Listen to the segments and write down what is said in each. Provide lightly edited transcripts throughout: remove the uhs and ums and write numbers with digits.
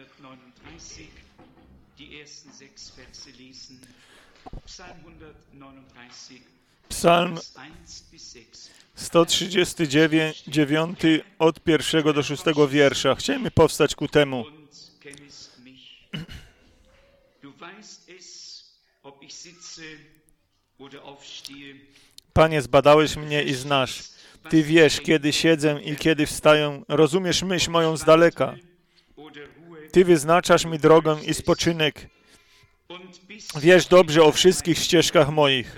139, die ersten 6 Verse lesen. Psalm 139, Psalm Vers 1 bis 6. 139 od 1 do 6 wiersza. Chcielibyśmy powstać ku temu. Und kennest mich. Du weißt es, ob ich sitze oder aufstehe. Panie, zbadałeś mnie i znasz. Ty wiesz, kiedy siedzę i kiedy wstaję. Rozumiesz myśl moją z daleka. Ty wyznaczasz mi drogę i spoczynek. Wiesz dobrze o wszystkich ścieżkach moich.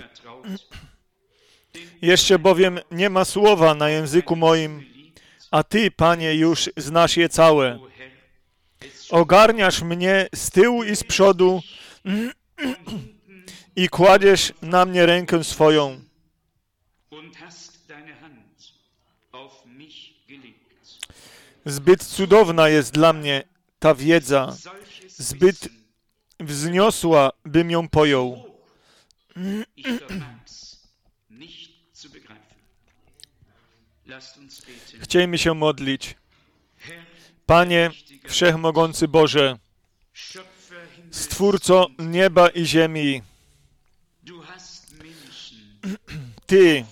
Jeszcze bowiem nie ma słowa na języku moim, a Ty, Panie, już znasz je całe. Ogarniasz mnie z tyłu i z przodu i kładziesz na mnie rękę swoją. Zbyt cudowna jest dla mnie ta wiedza, zbyt wzniosła, bym ją pojął. Chcielibyśmy się modlić. Panie Wszechmogący Boże, Stwórco nieba i ziemi, Ty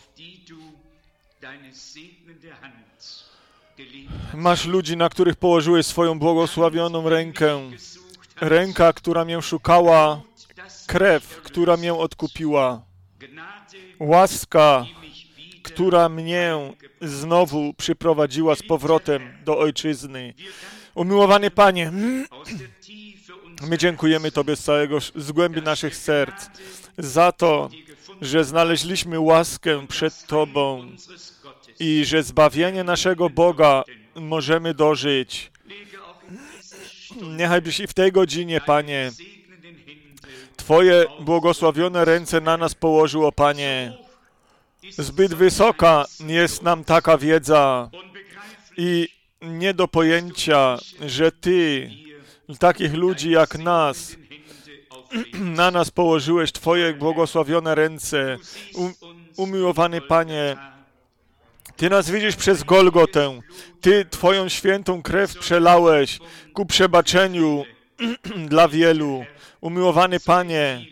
masz ludzi, na których położyłeś swoją błogosławioną rękę. Ręka, która mnie szukała, krew, która mnie odkupiła. Łaska, która mnie znowu przyprowadziła z powrotem do Ojczyzny. Umiłowany Panie, my dziękujemy Tobie z głębi naszych serc za to, że znaleźliśmy łaskę przed Tobą i że zbawienie naszego Boga możemy dożyć. Niechaj byś i w tej godzinie, Panie, Twoje błogosławione ręce na nas położył, o Panie. Zbyt wysoka jest nam taka wiedza i nie do pojęcia, że Ty, takich ludzi jak nas, na nas położyłeś Twoje błogosławione ręce. Umiłowany Panie, Ty nas widzisz przez Golgotę. Ty Twoją świętą krew przelałeś ku przebaczeniu dla wielu. Umiłowany Panie,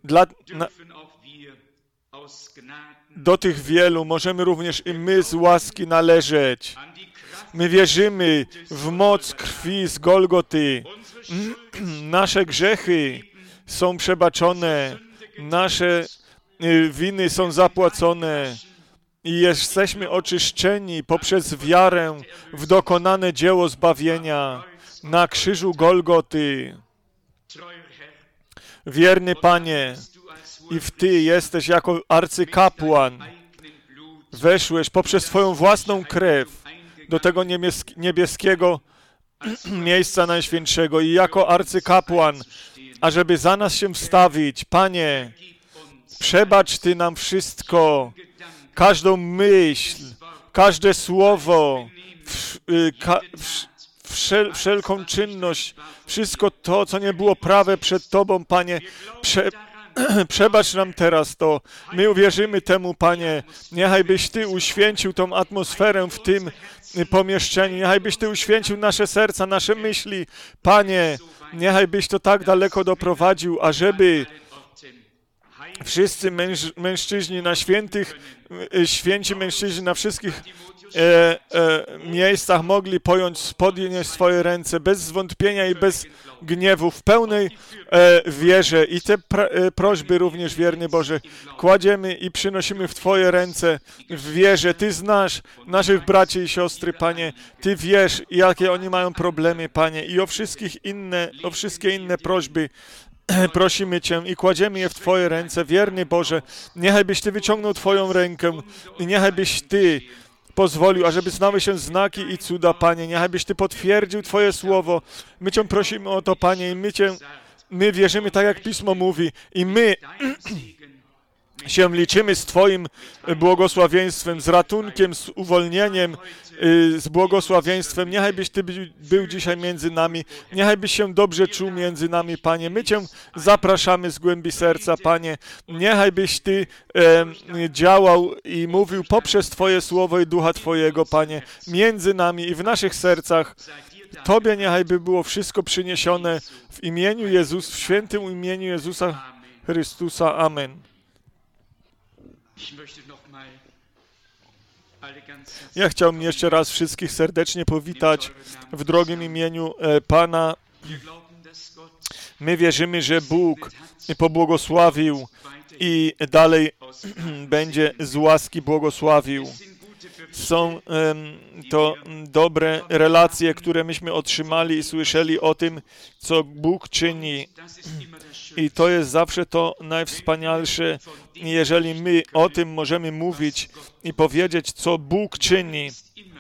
do tych wielu możemy również i my z łaski należeć. My wierzymy w moc krwi z Golgoty. Nasze grzechy są przebaczone, nasze winy są zapłacone i jesteśmy oczyszczeni poprzez wiarę w dokonane dzieło zbawienia na krzyżu Golgoty. Wierny Panie, i w Ty jesteś jako arcykapłan. Weszłeś poprzez Twoją własną krew do tego niebieskiego miejsca najświętszego i jako arcykapłan, ażeby za nas się wstawić. Panie, przebacz Ty nam wszystko, każdą myśl, każde słowo, wszelką czynność, wszystko to, co nie było prawe przed Tobą, Panie, przebacz nam teraz to. My uwierzymy temu, Panie. Niechaj byś Ty uświęcił tą atmosferę w tym pomieszczeniu. Niechaj byś Ty uświęcił nasze serca, nasze myśli. Panie, niechaj byś to tak daleko doprowadził, ażeby wszyscy mężczyźni na święci mężczyźni na wszystkich miejscach mogli podnieść swoje ręce bez zwątpienia i bez gniewu, w pełnej wierze. I te prośby również, wierny Boże, kładziemy i przynosimy w Twoje ręce w wierze. Ty znasz naszych braci i siostry, Panie. Ty wiesz, jakie oni mają problemy, Panie. I o wszystkie inne prośby prosimy Cię i kładziemy je w Twoje ręce. Wierny Boże, niechaj byś Ty wyciągnął Twoją rękę i niechaj byś Ty pozwolił, ażeby znały się znaki i cuda, Panie. Niechaj byś Ty potwierdził Twoje słowo. My Cię prosimy o to, Panie, i my wierzymy tak, jak Pismo mówi i my się liczymy z Twoim błogosławieństwem, z ratunkiem, z uwolnieniem, z błogosławieństwem. Niechaj byś Ty był dzisiaj między nami. Niechaj byś się dobrze czuł między nami, Panie. My Cię zapraszamy z głębi serca, Panie. Niechaj byś Ty działał i mówił poprzez Twoje słowo i Ducha Twojego, Panie, między nami i w naszych sercach. Tobie niechaj by było wszystko przyniesione w imieniu Jezusa, w świętym imieniu Jezusa Chrystusa. Amen. Ja chciałbym jeszcze raz wszystkich serdecznie powitać w drogim imieniu Pana. My wierzymy, że Bóg pobłogosławił i dalej będzie z łaski błogosławił. Są to dobre relacje, które myśmy otrzymali i słyszeli o tym, co Bóg czyni. I to jest zawsze to najwspanialsze, jeżeli my o tym możemy mówić i powiedzieć, co Bóg czyni.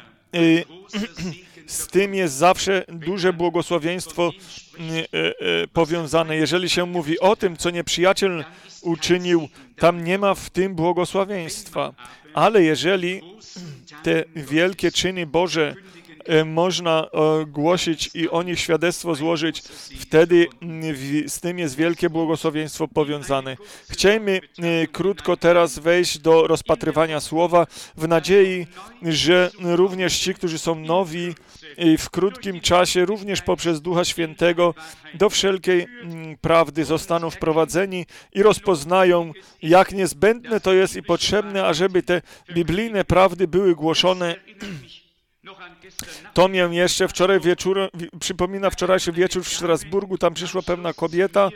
Z tym jest zawsze duże błogosławieństwo powiązane. Jeżeli się mówi o tym, co nieprzyjaciel uczynił, tam nie ma w tym błogosławieństwa. Ale jeżeli te wielkie czyny Boże można głosić i o nich świadectwo złożyć, wtedy z tym jest wielkie błogosławieństwo powiązane. Chcielibyśmy krótko teraz wejść do rozpatrywania Słowa w nadziei, że również ci, którzy są nowi w krótkim czasie, również poprzez Ducha Świętego do wszelkiej prawdy zostaną wprowadzeni i rozpoznają, jak niezbędne to jest i potrzebne, ażeby te biblijne prawdy były głoszone. To mnie jeszcze wczoraj wieczór, przypomina wczorajszy wieczór w Strasburgu, tam przyszła pewna kobieta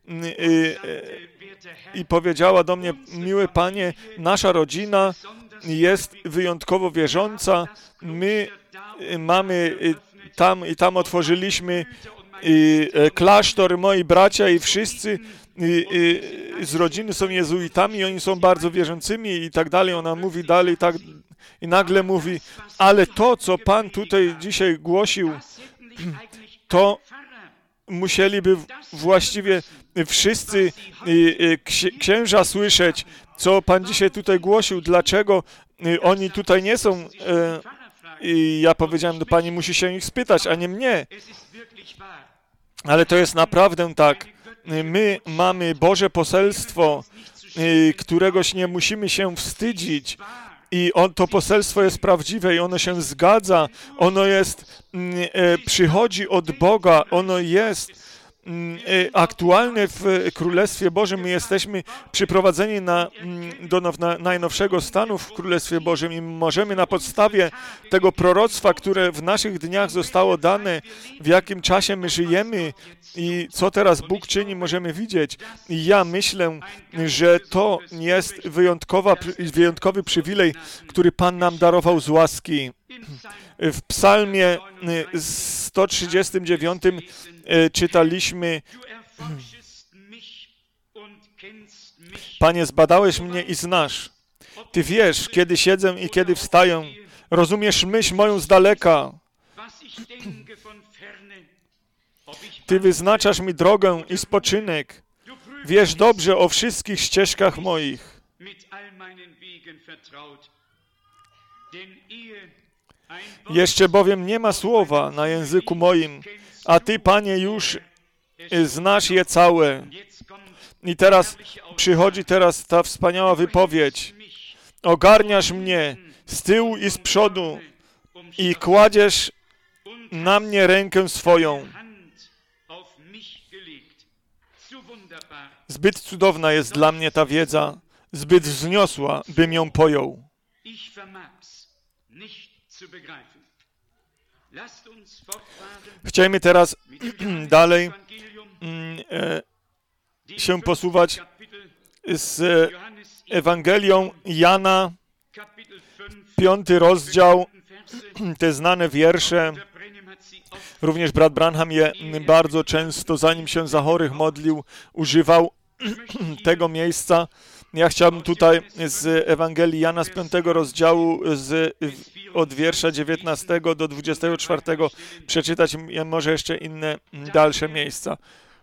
i powiedziała do mnie: miły Panie, nasza rodzina jest wyjątkowo wierząca, my mamy tam otworzyliśmy klasztor, moi bracia i wszyscy z rodziny są jezuitami, oni są bardzo wierzącymi i tak dalej. Ona mówi dalej tak i nagle mówi: ale to, co Pan tutaj dzisiaj głosił, to musieliby właściwie wszyscy księża słyszeć, co Pan dzisiaj tutaj głosił, dlaczego oni tutaj nie są. I ja powiedziałem do Pani: musi się ich spytać, a nie mnie. Ale to jest naprawdę tak. My mamy Boże poselstwo, któregoś nie musimy się wstydzić. I to poselstwo jest prawdziwe i ono się zgadza. Ono jest, przychodzi od Boga. Ono jest aktualne w Królestwie Bożym. My jesteśmy przyprowadzeni do najnowszego stanu w Królestwie Bożym i możemy na podstawie tego proroctwa, które w naszych dniach zostało dane, w jakim czasie my żyjemy i co teraz Bóg czyni, możemy widzieć. I ja myślę, że to jest wyjątkowy przywilej, który Pan nam darował z łaski. W psalmie 139 czytaliśmy: Panie, zbadałeś mnie i znasz. Ty wiesz, kiedy siedzę i kiedy wstaję. Rozumiesz myśl moją z daleka. Ty wyznaczasz mi drogę i spoczynek. Wiesz dobrze o wszystkich ścieżkach moich. Jeszcze bowiem nie ma słowa na języku moim, a Ty, Panie, już znasz je całe. I teraz przychodzi ta wspaniała wypowiedź. Ogarniasz mnie z tyłu i z przodu i kładziesz na mnie rękę swoją. Zbyt cudowna jest dla mnie ta wiedza, zbyt wzniosła, bym ją pojął. Chcielibyśmy teraz dalej się posuwać z Ewangelią Jana, 5 rozdział, te znane wiersze. Również brat Branham je bardzo często, zanim się za chorych modlił, używał tego miejsca. Ja chciałbym tutaj z Ewangelii Jana z 5 rozdziału od wiersza 19 do 24 przeczytać może jeszcze inne dalsze miejsca.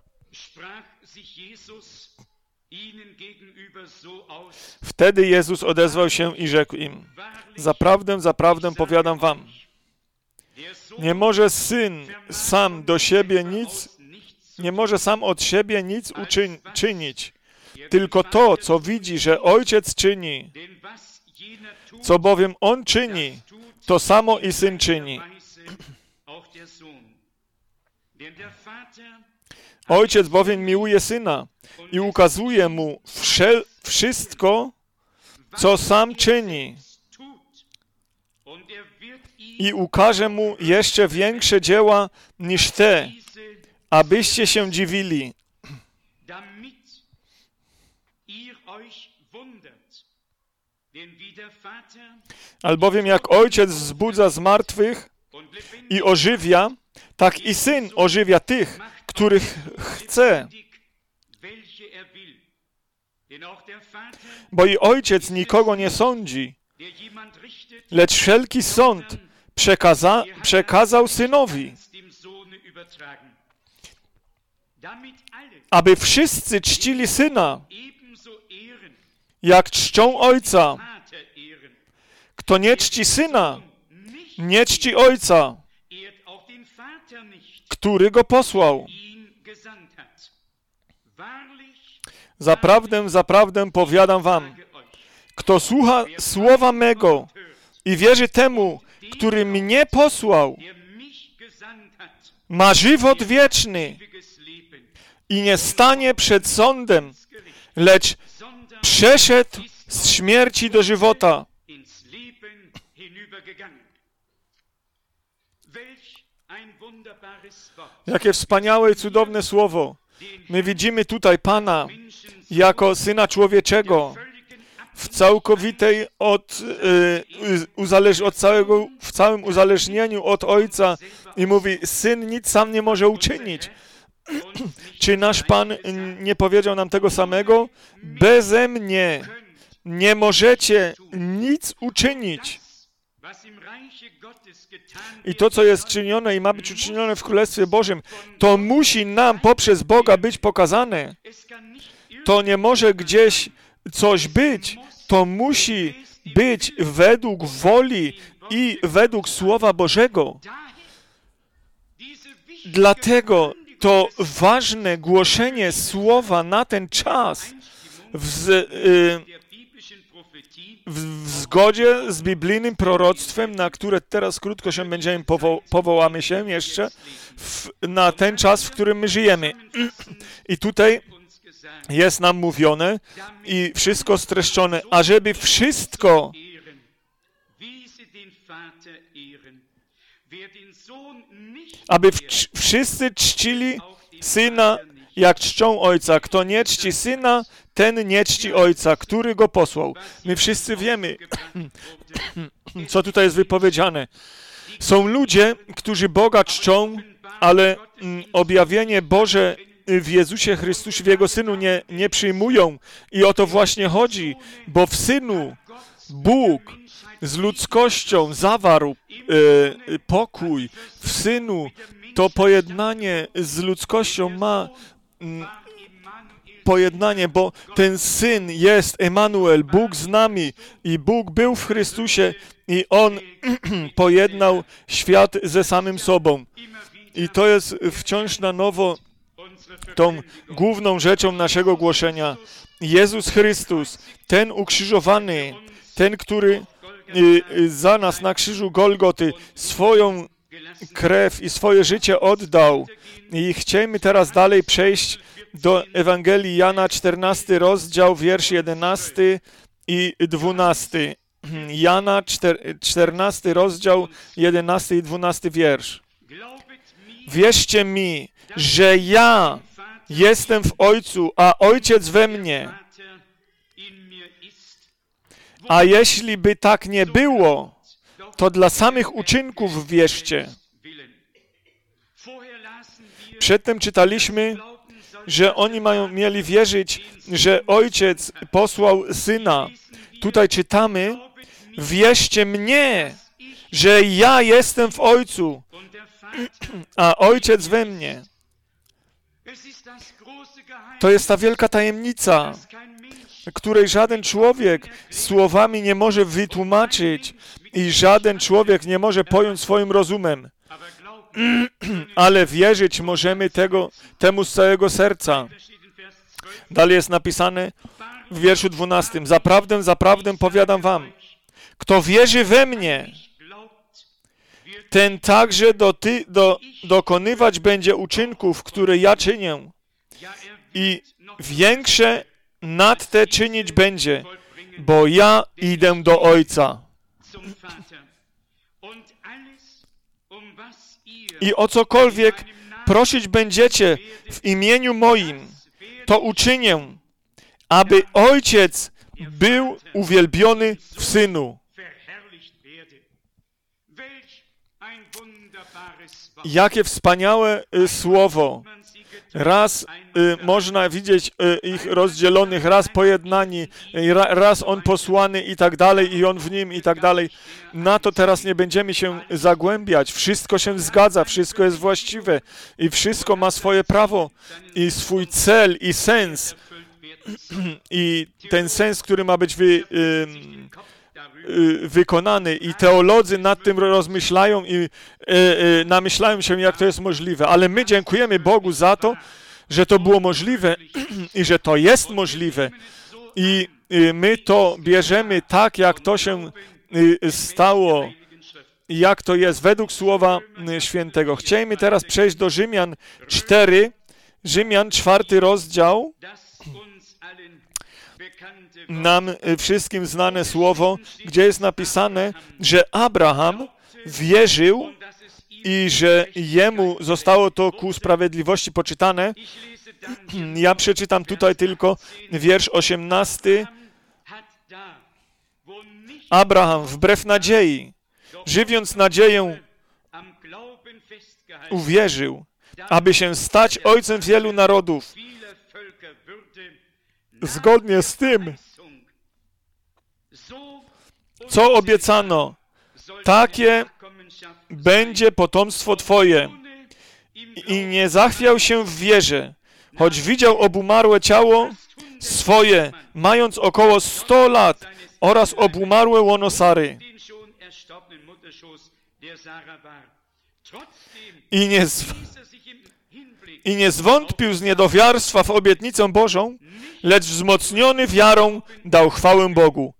Wtedy Jezus odezwał się i rzekł im: zaprawdę, zaprawdę powiadam wam, nie może Syn sam od siebie nic czynić, tylko to, co widzi, że Ojciec czyni. Co bowiem On czyni, to samo i Syn czyni. Ojciec bowiem miłuje Syna i ukazuje Mu wszystko, co sam czyni. I ukaże Mu jeszcze większe dzieła niż te, abyście się dziwili. Albowiem jak Ojciec wzbudza z martwych i ożywia, tak i Syn ożywia tych, których chce. Bo i Ojciec nikogo nie sądzi, lecz wszelki sąd przekazał Synowi, aby wszyscy czcili Syna, jak czczą Ojca. Kto nie czci Syna, nie czci Ojca, który Go posłał. Zaprawdę, zaprawdę powiadam wam, kto słucha słowa mego i wierzy temu, który mnie posłał, ma żywot wieczny i nie stanie przed sądem, lecz przeszedł z śmierci do żywota. Jakie wspaniałe i cudowne słowo. My widzimy tutaj Pana jako Syna Człowieczego w całkowitej w całym uzależnieniu od Ojca i mówi, Syn nic sam nie może uczynić. Czy nasz Pan nie powiedział nam tego samego? Beze mnie nie możecie nic uczynić. I to, co jest czynione i ma być uczynione w Królestwie Bożym, to musi nam poprzez Boga być pokazane. To nie może gdzieś coś być. To musi być według woli i według Słowa Bożego. Dlatego to ważne głoszenie Słowa na ten czas w zgodzie z biblijnym proroctwem, na które teraz krótko się będziemy powołamy się jeszcze na ten czas, w którym my żyjemy. I tutaj jest nam mówione i wszystko streszczone, ażeby wszystko wszyscy czcili Syna, jak czczą Ojca. Kto nie czci Syna, ten nie czci Ojca, który Go posłał. My wszyscy wiemy, co tutaj jest wypowiedziane. Są ludzie, którzy Boga czczą, ale objawienie Boże w Jezusie Chrystusie, w Jego Synu nie przyjmują. I o to właśnie chodzi, bo w Synu Bóg z ludzkością zawarł pokój. W Synu to pojednanie z ludzkością ma pojednanie, bo ten Syn jest Emanuel, Bóg z nami i Bóg był w Chrystusie i On pojednał świat ze samym sobą. I to jest wciąż na nowo tą główną rzeczą naszego głoszenia. Jezus Chrystus, ten ukrzyżowany, ten, który za nas na krzyżu Golgoty swoją krew i swoje życie oddał. I chcemy teraz dalej przejść do Ewangelii Jana, 14 rozdział, wiersz 11 i 12. Jana, 14 rozdział, 11 i 12 wiersz. Wierzcie mi, że ja jestem w Ojcu, a Ojciec we mnie. A jeśli by tak nie było, to dla samych uczynków wierzcie. Przedtem czytaliśmy, że oni mieli wierzyć, że Ojciec posłał Syna. Tutaj czytamy, wierzcie mnie, że ja jestem w Ojcu, a Ojciec we mnie. To jest ta wielka tajemnica, której żaden człowiek słowami nie może wytłumaczyć i żaden człowiek nie może pojąć swoim rozumem. Ale wierzyć możemy temu z całego serca. Dalej jest napisane w wierszu 12. Zaprawdę, zaprawdę powiadam wam, kto wierzy we mnie, ten także dokonywać będzie uczynków, które ja czynię. I większe nad te czynić będzie, bo ja idę do Ojca. I o cokolwiek prosić będziecie w imieniu moim, to uczynię, aby Ojciec był uwielbiony w Synu. Jakie wspaniałe słowo. Raz można widzieć ich rozdzielonych, raz pojednani, raz on posłany i tak dalej, i on w nim i tak dalej. Na to teraz nie będziemy się zagłębiać. Wszystko się zgadza, wszystko jest właściwe i wszystko ma swoje prawo i swój cel i sens. I ten sens, który ma być wykonany, i teolodzy nad tym rozmyślają i namyślają się, jak to jest możliwe. Ale my dziękujemy Bogu za to, że to było możliwe i że to jest możliwe. I my to bierzemy tak, jak to się stało, jak to jest według Słowa Świętego. Chcielibyśmy teraz przejść do Rzymian 4, Rzymian 4 rozdział. Nam wszystkim znane słowo, gdzie jest napisane, że Abraham wierzył i że jemu zostało to ku sprawiedliwości poczytane. Ja przeczytam tutaj tylko wiersz 18. Abraham wbrew nadziei, żywiąc nadzieję, uwierzył, aby się stać ojcem wielu narodów. Zgodnie z tym, co obiecano, takie będzie potomstwo Twoje. I nie zachwiał się w wierze, choć widział obumarłe ciało swoje, mając około 100 lat, oraz obumarłe łono Sary. I nie zwątpił z niedowiarstwa w obietnicę Bożą, lecz wzmocniony wiarą dał chwałę Bogu.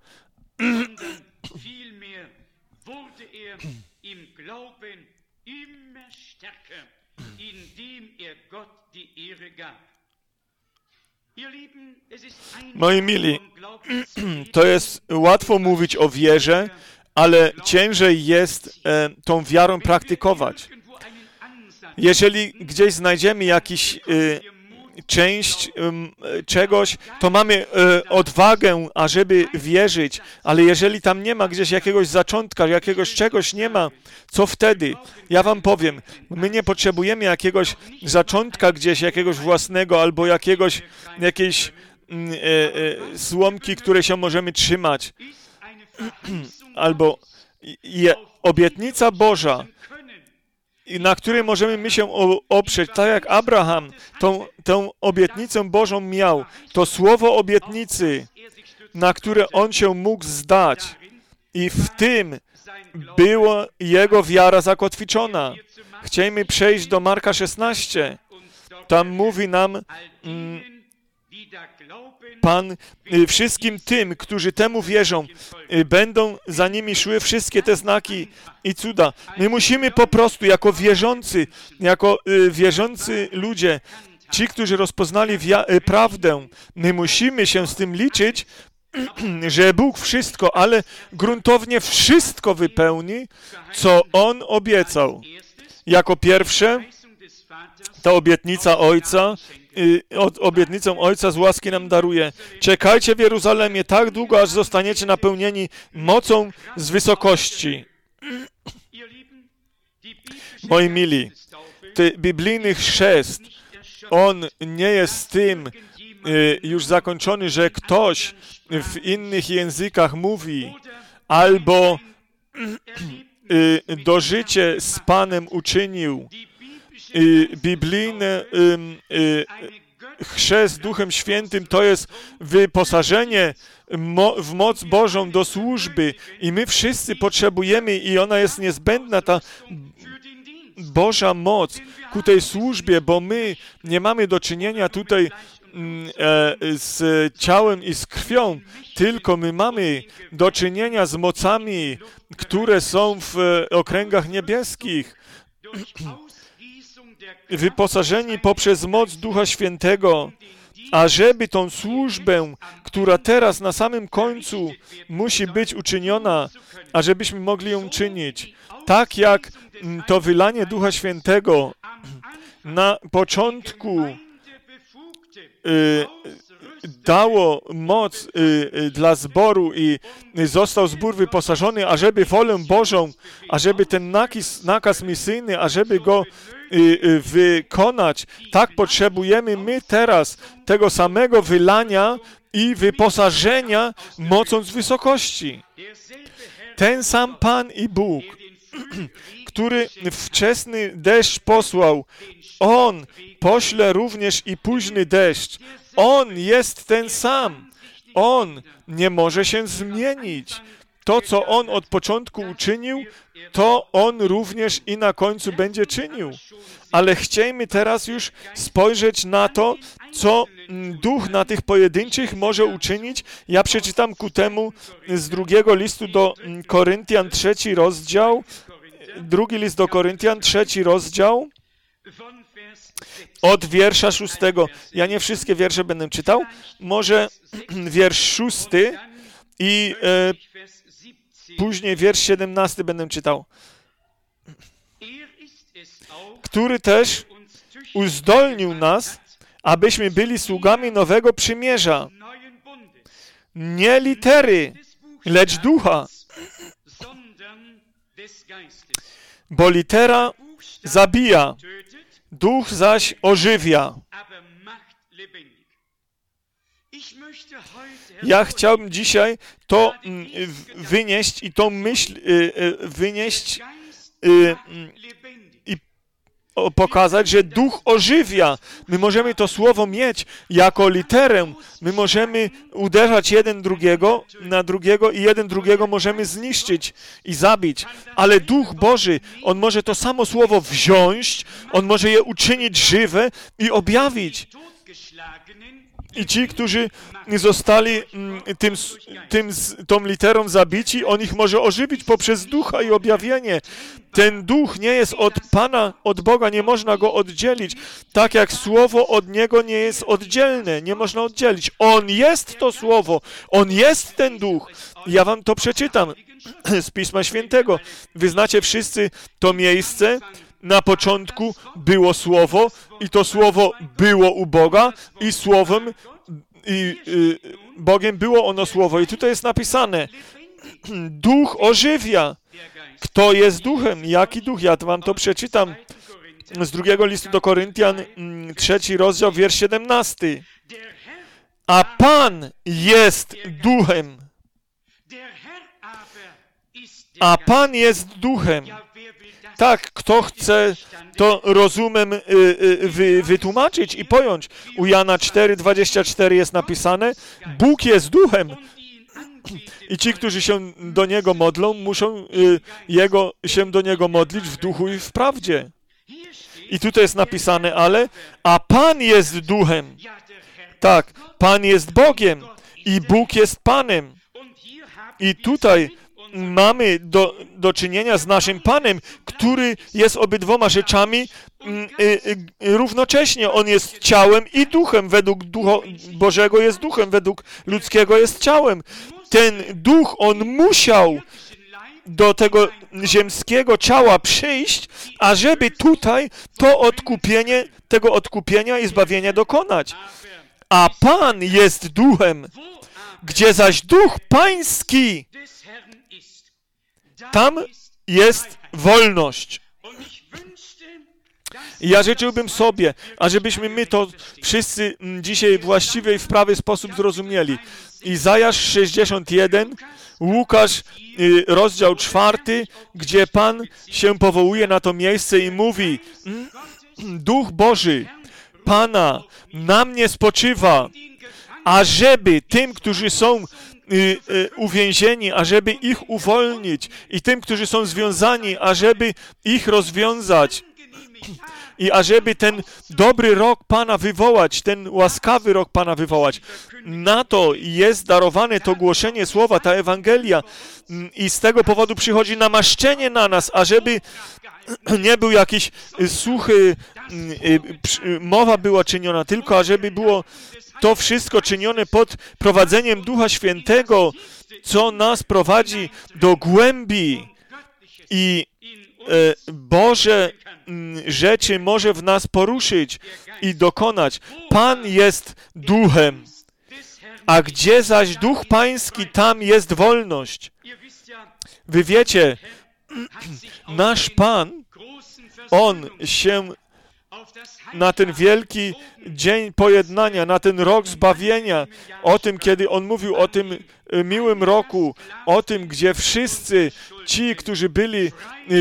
Moi mili, to jest łatwo mówić o wierze, ale ciężej jest tą wiarą praktykować. Jeżeli gdzieś znajdziemy jakiś część czegoś, to mamy odwagę, ażeby wierzyć, ale jeżeli tam nie ma gdzieś jakiegoś zaczątka, jakiegoś czegoś nie ma, co wtedy? Ja wam powiem, my nie potrzebujemy jakiegoś zaczątka gdzieś, jakiegoś własnego, albo jakiejś słomki, które się możemy trzymać, albo obietnica Boża, na której możemy my się oprzeć, tak jak Abraham tą obietnicę Bożą miał, to słowo obietnicy, na które on się mógł zdać, i w tym była jego wiara zakotwiczona. Chcielibyśmy przejść do Marka 16. Tam mówi nam Pan, wszystkim tym, którzy temu wierzą, będą za nimi szły wszystkie te znaki i cuda. My musimy po prostu jako wierzący ludzie, ci, którzy rozpoznali prawdę, my musimy się z tym liczyć, że Bóg wszystko, ale gruntownie wszystko wypełni, co On obiecał. Jako pierwsze, ta obietnica Ojca, obietnicą Ojca z łaski nam daruje. Czekajcie w Jeruzalemie tak długo, aż zostaniecie napełnieni mocą z wysokości. Moi mili, biblijny chrzest, on nie jest tym już zakończony, że ktoś w innych językach mówi, albo dożycie z Panem uczynił. Biblijny chrzest Duchem Świętym to jest wyposażenie w moc Bożą do służby i my wszyscy potrzebujemy i ona jest niezbędna, ta Boża moc ku tej służbie, bo my nie mamy do czynienia tutaj z ciałem i z krwią, tylko my mamy do czynienia z mocami, które są w okręgach niebieskich, wyposażeni poprzez moc Ducha Świętego, ażeby tą służbę, która teraz na samym końcu musi być uczyniona, ażebyśmy mogli ją czynić. Tak jak to wylanie Ducha Świętego na początku dało moc dla zboru i został zbór wyposażony, ażeby wolę Bożą, ażeby ten nakaz misyjny, ażeby go wykonać. Tak potrzebujemy my teraz tego samego wylania i wyposażenia mocą z wysokości. Ten sam Pan i Bóg, który wczesny deszcz posłał, On pośle również i późny deszcz. On jest ten sam. On nie może się zmienić. To, co On od początku uczynił, to On również i na końcu będzie czynił. Ale chciejmy teraz już spojrzeć na to, co Duch na tych pojedynczych może uczynić. Ja przeczytam ku temu z drugiego listu do Koryntian, 3 rozdział. Drugi list do Koryntian, 3 rozdział. Od wiersza 6. Ja nie wszystkie wiersze będę czytał. Może wiersz 6 i później wiersz 17 będę czytał. Który też uzdolnił nas, abyśmy byli sługami nowego przymierza. Nie litery, lecz ducha. Bo litera zabija, duch zaś ożywia. Ja chciałbym dzisiaj to wynieść i tą myśl wynieść i pokazać, że duch ożywia. My możemy to słowo mieć jako literę. My możemy uderzać jeden drugiego na drugiego i jeden drugiego możemy zniszczyć i zabić. Ale Duch Boży, On może to samo słowo wziąć, On może je uczynić żywe i objawić. I ci, którzy zostali tą literą zabici, On ich może ożywić poprzez ducha i objawienie. Ten duch nie jest od Pana, od Boga, nie można go oddzielić. Tak jak słowo od Niego nie jest oddzielne, nie można oddzielić. On jest to słowo, On jest ten duch. Ja wam to przeczytam z Pisma Świętego. Wy znacie wszyscy to miejsce. Na początku było Słowo i to Słowo było u Boga i Słowem i Bogiem było ono Słowo. I tutaj jest napisane, Duch ożywia. Kto jest duchem? Jaki duch? Ja wam to przeczytam z drugiego listu do Koryntian, 3 rozdział, wiersz 17. A Pan jest duchem. A Pan jest duchem. Tak, kto chce to rozumem wytłumaczyć i pojąć. U Jana 4:24 jest napisane, Bóg jest duchem. I ci, którzy się do Niego modlą, muszą się do Niego modlić w duchu i w prawdzie. I tutaj jest napisane, a Pan jest duchem. Tak, Pan jest Bogiem i Bóg jest Panem. I tutaj mamy do czynienia z naszym Panem, który jest obydwoma rzeczami równocześnie. On jest ciałem i duchem. Według Ducha Bożego jest duchem, według ludzkiego jest ciałem. Ten duch, on musiał do tego ziemskiego ciała przyjść, ażeby tutaj tego odkupienia i zbawienia dokonać. A Pan jest duchem, gdzie zaś duch pański, tam jest wolność. I ja życzyłbym sobie, ażebyśmy my to wszyscy dzisiaj właściwie i w prawy sposób zrozumieli. Izajasz 61, Łukasz, rozdział 4, gdzie Pan się powołuje na to miejsce i mówi, Duch Boży Pana na mnie spoczywa, ażeby tym, którzy są uwięzieni, ażeby ich uwolnić i tym, którzy są związani, ażeby ich rozwiązać. i ażeby ten dobry rok Pana wywołać, ten łaskawy rok Pana wywołać. Na to jest darowane to głoszenie słowa, ta Ewangelia i z tego powodu przychodzi namaszczenie na nas, ażeby nie był jakiś suchy, mowa była czyniona, tylko ażeby było to wszystko czynione pod prowadzeniem Ducha Świętego, co nas prowadzi do głębi i Boże rzeczy może w nas poruszyć i dokonać. Pan jest Duchem, a gdzie zaś Duch Pański, tam jest wolność. Wy wiecie, nasz Pan, On się na ten wielki dzień pojednania, na ten rok zbawienia, o tym, kiedy On mówił o tym miłym roku, o tym, gdzie wszyscy ci, którzy byli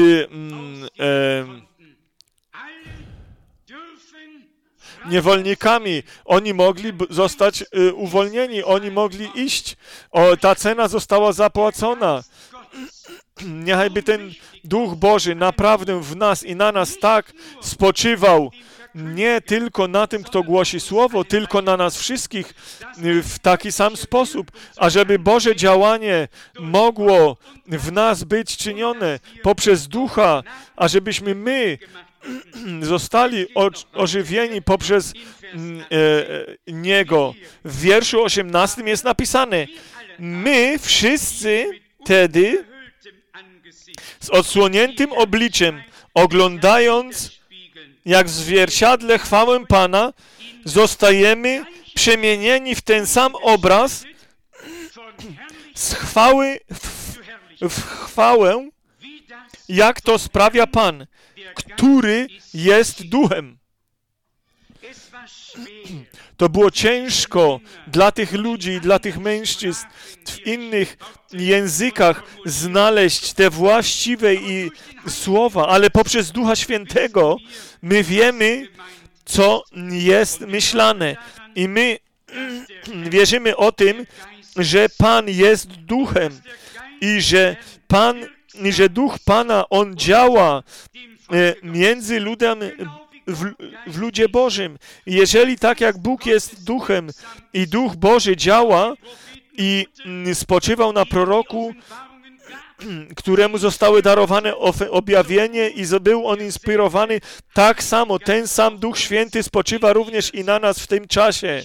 niewolnikami, oni mogli zostać uwolnieni, oni mogli iść. Ta cena została zapłacona. Niechajby ten Duch Boży naprawdę w nas i na nas tak spoczywał, nie tylko na tym, kto głosi Słowo, tylko na nas wszystkich w taki sam sposób, ażeby Boże działanie mogło w nas być czynione poprzez Ducha, ażebyśmy my zostali ożywieni poprzez Niego. W wierszu 18 jest napisane: my wszyscy wtedy z odsłoniętym obliczem, oglądając jak w zwierciadle chwałę Pana, zostajemy przemienieni w ten sam obraz z chwały w chwałę, jak to sprawia Pan, który jest Duchem. To było ciężko dla tych ludzi i dla tych mężczyzn w innych językach znaleźć te właściwe słowa, ale poprzez Ducha Świętego my wiemy, co jest myślane. I my wierzymy o tym, że Pan jest Duchem i że Duch Pana, On działa między ludem w ludzie Bożym. Jeżeli tak jak Bóg jest Duchem i Duch Boży działa i spoczywał na proroku, któremu zostały darowane objawienie i był on inspirowany, tak samo ten sam Duch Święty spoczywa również i na nas w tym czasie.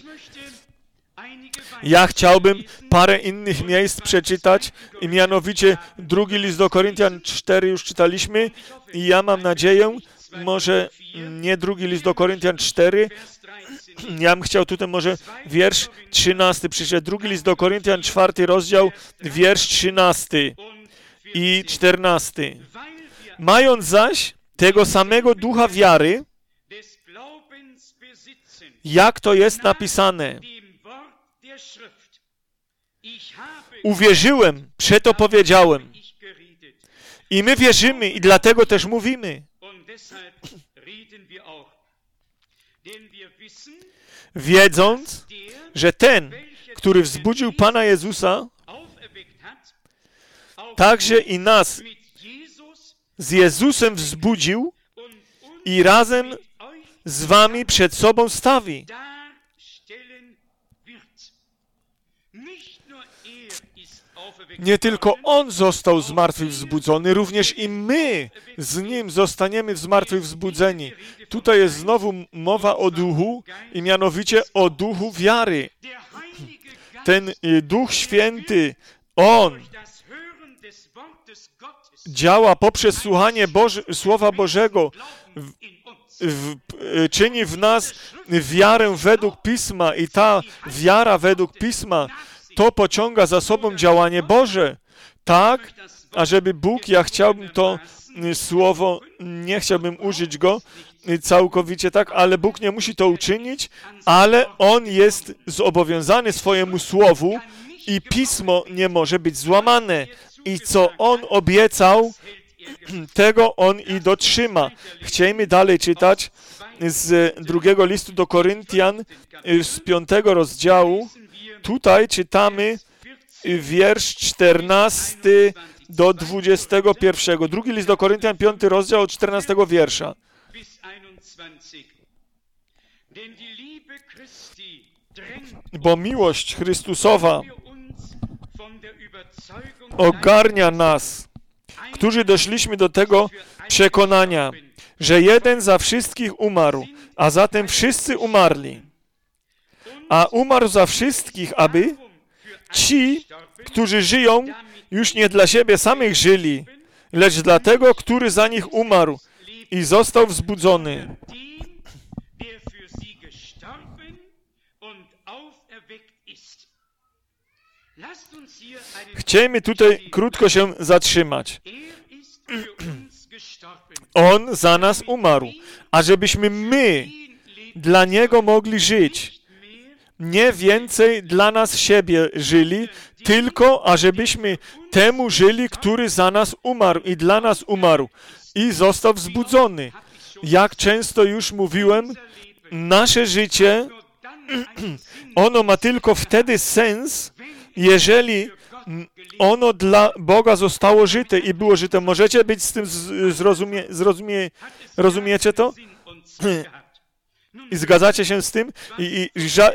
Ja chciałbym parę innych miejsc przeczytać, i mianowicie 2 list do Koryntian 4 już czytaliśmy i ja mam nadzieję, może nie 2 list do Koryntian 4, ja bym chciał tutaj może wiersz 13 przeczytać. 2 list do Koryntian 4 rozdział, wiersz 13 i 14. Mając zaś tego samego ducha wiary, jak to jest napisane: uwierzyłem, przeto powiedziałem. I my wierzymy i dlatego też mówimy. Wiedząc, że ten, który wzbudził Pana Jezusa, także i nas z Jezusem wzbudził i razem z wami przed sobą stawi. Nie tylko On został zmartwychwzbudzony, również i my z Nim zostaniemy zmartwychwzbudzeni. Tutaj jest znowu mowa o duchu i mianowicie o duchu wiary. Ten Duch Święty, On działa poprzez słuchanie Słowa Bożego, czyni w nas wiarę według Pisma i ta wiara według Pisma to pociąga za sobą działanie Boże. Tak, ażeby Bóg, ja chciałbym to słowo, nie chciałbym użyć go całkowicie tak, ale Bóg nie musi to uczynić, ale On jest zobowiązany swojemu słowu i Pismo nie może być złamane. I co On obiecał, tego On i dotrzyma. Chcielibyśmy dalej czytać z 2 listu do Koryntian, z 5 rozdziału. Tutaj czytamy wiersz 14 do 21. 2 list do Koryntian, 5 rozdział od 14 wiersza. Bo miłość Chrystusowa ogarnia nas, którzy doszliśmy do tego przekonania, że jeden za wszystkich umarł, a zatem wszyscy umarli. A umarł za wszystkich, aby ci, którzy żyją, już nie dla siebie samych żyli, lecz dla tego, który za nich umarł i został wzbudzony. Chciejmy tutaj krótko się zatrzymać. On za nas umarł, ażebyśmy my dla Niego mogli żyć. Nie więcej dla nas siebie żyli, tylko ażebyśmy temu żyli, który za nas umarł i dla nas umarł i został wzbudzony. Jak często już mówiłem, nasze życie, ono ma tylko wtedy sens, jeżeli ono dla Boga zostało żyte i było żyte. Możecie być z tym rozumiecie to? I zgadzacie się z tym? I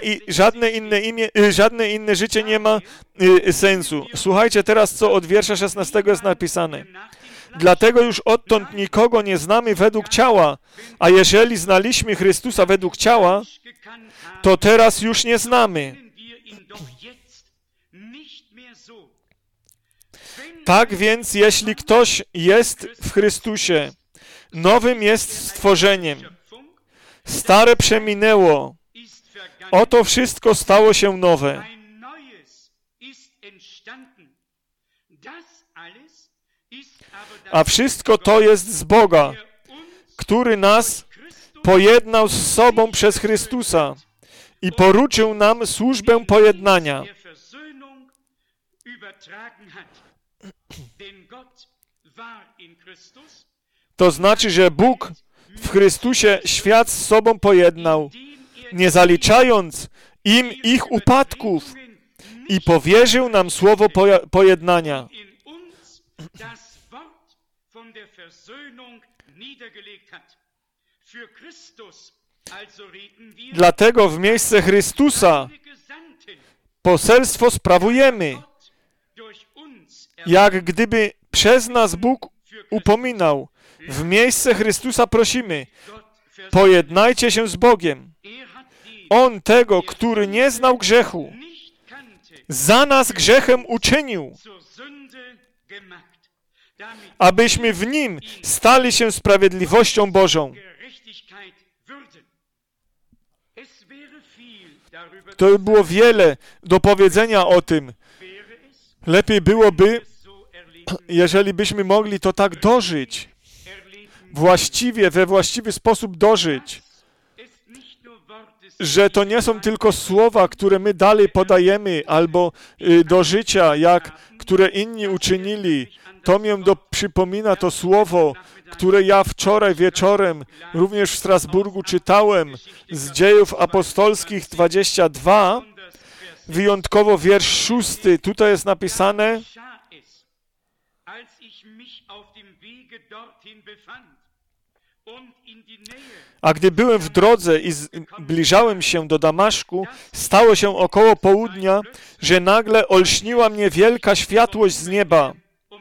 żadne inne życie nie ma sensu. Słuchajcie teraz, co od wiersza 16 jest napisane. Dlatego już odtąd nikogo nie znamy według ciała, a jeżeli znaliśmy Chrystusa według ciała, to teraz już nie znamy. Tak więc, jeśli ktoś jest w Chrystusie, nowym jest stworzeniem. Stare przeminęło. Oto wszystko stało się nowe. A wszystko to jest z Boga, który nas pojednał z sobą przez Chrystusa i poruczył nam służbę pojednania. To znaczy, że Bóg w Chrystusie świat z sobą pojednał, nie zaliczając im ich upadków i powierzył nam słowo pojednania. Dlatego w miejsce Chrystusa poselstwo sprawujemy, jak gdyby przez nas Bóg upominał. W miejsce Chrystusa prosimy, pojednajcie się z Bogiem. On tego, który nie znał grzechu, za nas grzechem uczynił, abyśmy w Nim stali się sprawiedliwością Bożą. To było wiele do powiedzenia o tym. Lepiej byłoby, jeżeli byśmy mogli to tak dożyć, właściwie, we właściwy sposób dożyć, że to nie są tylko słowa, które my dalej podajemy, albo do życia, które inni uczynili. To mnie przypomina to słowo, które ja wczoraj wieczorem również w Strasburgu czytałem z Dziejów Apostolskich 22, wyjątkowo wiersz 6. Tutaj jest napisane: a gdy byłem w drodze i zbliżałem się do Damaszku, stało się około południa, że nagle olśniła mnie wielka światłość z nieba.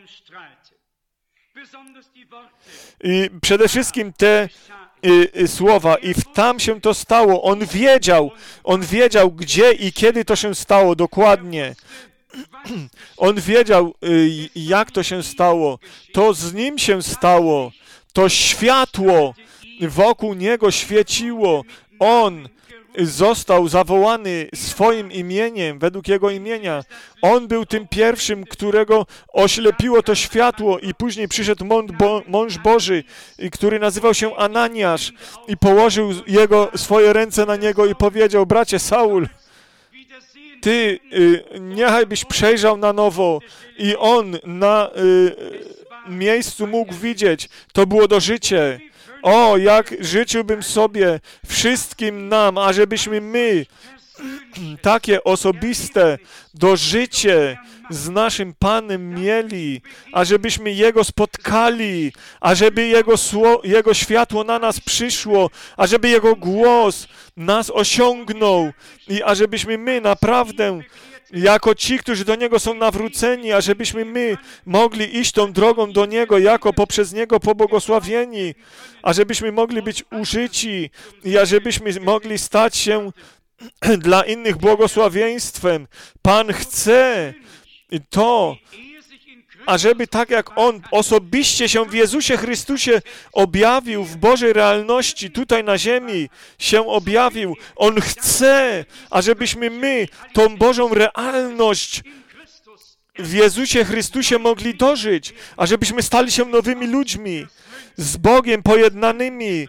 I przede wszystkim te słowa, i tam się to stało. On wiedział, gdzie i kiedy to się stało dokładnie. On wiedział, jak to się stało. To z nim się stało. To światło wokół niego świeciło. On został zawołany swoim imieniem, według jego imienia. On był tym pierwszym, którego oślepiło to światło, i później przyszedł mąż Boży, który nazywał się Ananiasz, i położył swoje ręce na niego i powiedział: bracie Saul, ty niechaj byś przejrzał na nowo. I on na miejscu mógł widzieć. To było do życia. O, jak życzyłbym sobie, wszystkim nam, ażebyśmy my takie osobiste dożycie z naszym Panem mieli, ażebyśmy Jego spotkali, ażeby Jego światło na nas przyszło, ażeby Jego głos nas osiągnął i ażebyśmy my naprawdę jako ci, którzy do Niego są nawróceni, ażebyśmy my mogli iść tą drogą do Niego jako poprzez Niego pobłogosławieni, ażebyśmy mogli być użyci i ażebyśmy mogli stać się dla innych błogosławieństwem. Pan chce to, ażeby tak jak On osobiście się w Jezusie Chrystusie objawił, w Bożej realności tutaj na ziemi się objawił. On chce, ażebyśmy my tą Bożą realność w Jezusie Chrystusie mogli dożyć, ażebyśmy stali się nowymi ludźmi, z Bogiem pojednanymi,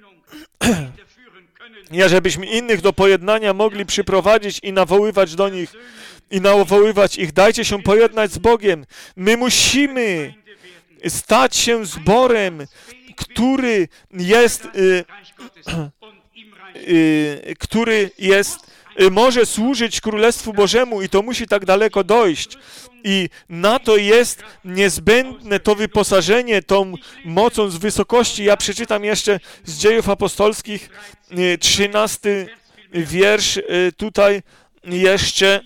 i ażebyśmy innych do pojednania mogli przyprowadzić i nawoływać do nich, i nawoływać ich. Dajcie się pojednać z Bogiem. My musimy stać się zborem, który może służyć Królestwu Bożemu i to musi tak daleko dojść. I na to jest niezbędne to wyposażenie tą mocą z wysokości. Ja przeczytam jeszcze z Dziejów Apostolskich 13 wiersz tutaj jeszcze.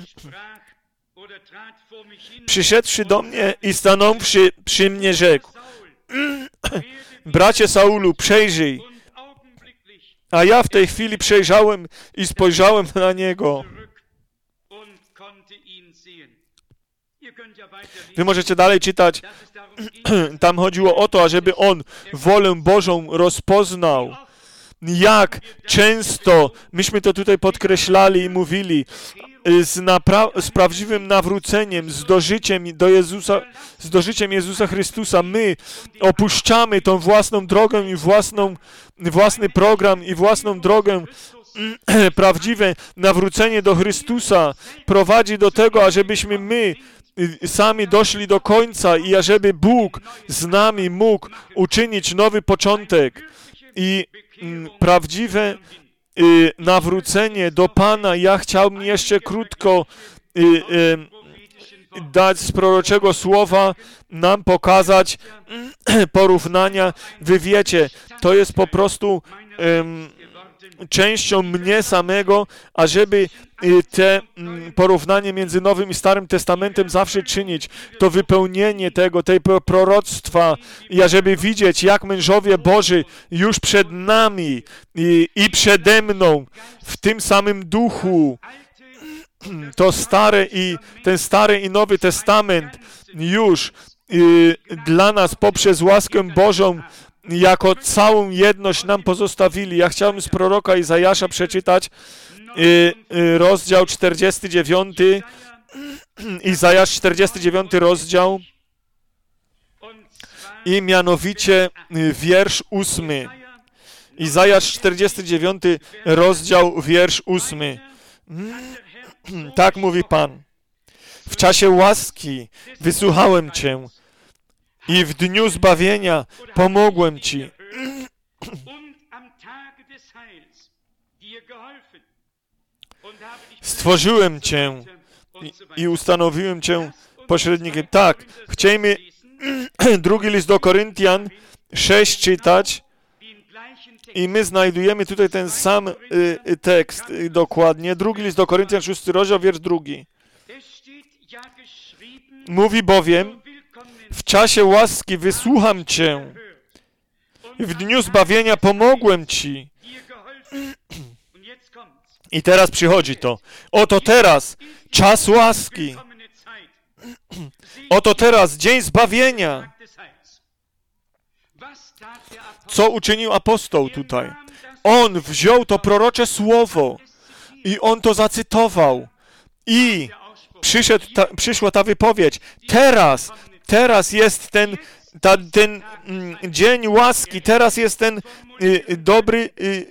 Przyszedłszy do mnie i stanąwszy przy mnie rzekł: bracie Saulu, przejrzyj. A ja w tej chwili przejrzałem i spojrzałem na niego. Wy możecie dalej czytać. Tam chodziło o to, ażeby on wolę Bożą rozpoznał. Jak często, myśmy to tutaj podkreślali i mówili, z prawdziwym nawróceniem, z dożyciem Jezusa Chrystusa, my opuszczamy tą własną drogę i własny program i własną drogę. Prawdziwe nawrócenie do Chrystusa prowadzi do tego, ażebyśmy my sami doszli do końca i ażeby Bóg z nami mógł uczynić nowy początek. I prawdziwe nawrócenie do Pana. Ja chciałbym jeszcze krótko dać z proroczego słowa nam pokazać porównania. Wy wiecie, to jest po prostu częścią mnie samego, ażeby te porównanie między Nowym i Starym Testamentem zawsze czynić, to wypełnienie tej proroctwa i ażeby widzieć, jak mężowie Boży już przed nami i przede mną w tym samym duchu, ten Stary i Nowy Testament już dla nas poprzez łaskę Bożą jako całą jedność nam pozostawili. Ja chciałbym z proroka Izajasza przeczytać rozdział 49, Izajasz 49 rozdział i mianowicie wiersz 8. Izajasz 49 rozdział, wiersz 8. Tak mówi Pan. W czasie łaski wysłuchałem Cię i w dniu zbawienia pomogłem Ci. Stworzyłem Cię i ustanowiłem Cię pośrednikiem. Tak, chciejmy drugi list do Koryntian 6 czytać i my znajdujemy tutaj ten sam tekst dokładnie. Drugi list do Koryntian 6 rozdział, wiersz 2. Mówi bowiem: w czasie łaski wysłucham Cię i w dniu zbawienia pomogłem Ci. I teraz przychodzi to. Oto teraz czas łaski. Oto teraz dzień zbawienia. Co uczynił apostoł tutaj? On wziął to prorocze słowo i on to zacytował. I przyszła ta wypowiedź. Teraz jest ten dzień łaski, teraz jest ten dobry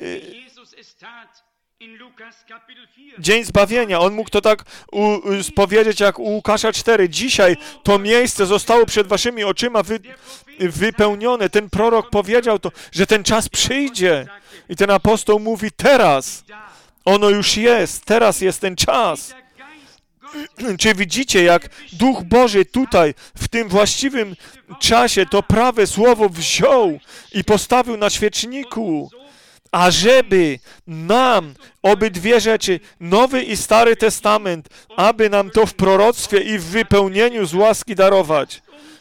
dzień zbawienia. On mógł to tak spowiedzieć jak u Łukasza 4. Dzisiaj to miejsce zostało przed waszymi oczyma wypełnione. Ten prorok powiedział to, że ten czas przyjdzie. I ten apostoł mówi teraz. Ono już jest, teraz jest ten czas. Czy widzicie, jak Duch Boży tutaj, w tym właściwym czasie, to prawe słowo wziął i postawił na świeczniku, ażeby nam obydwie rzeczy, Nowy i Stary Testament, aby nam to w proroctwie i w wypełnieniu z łaski darować.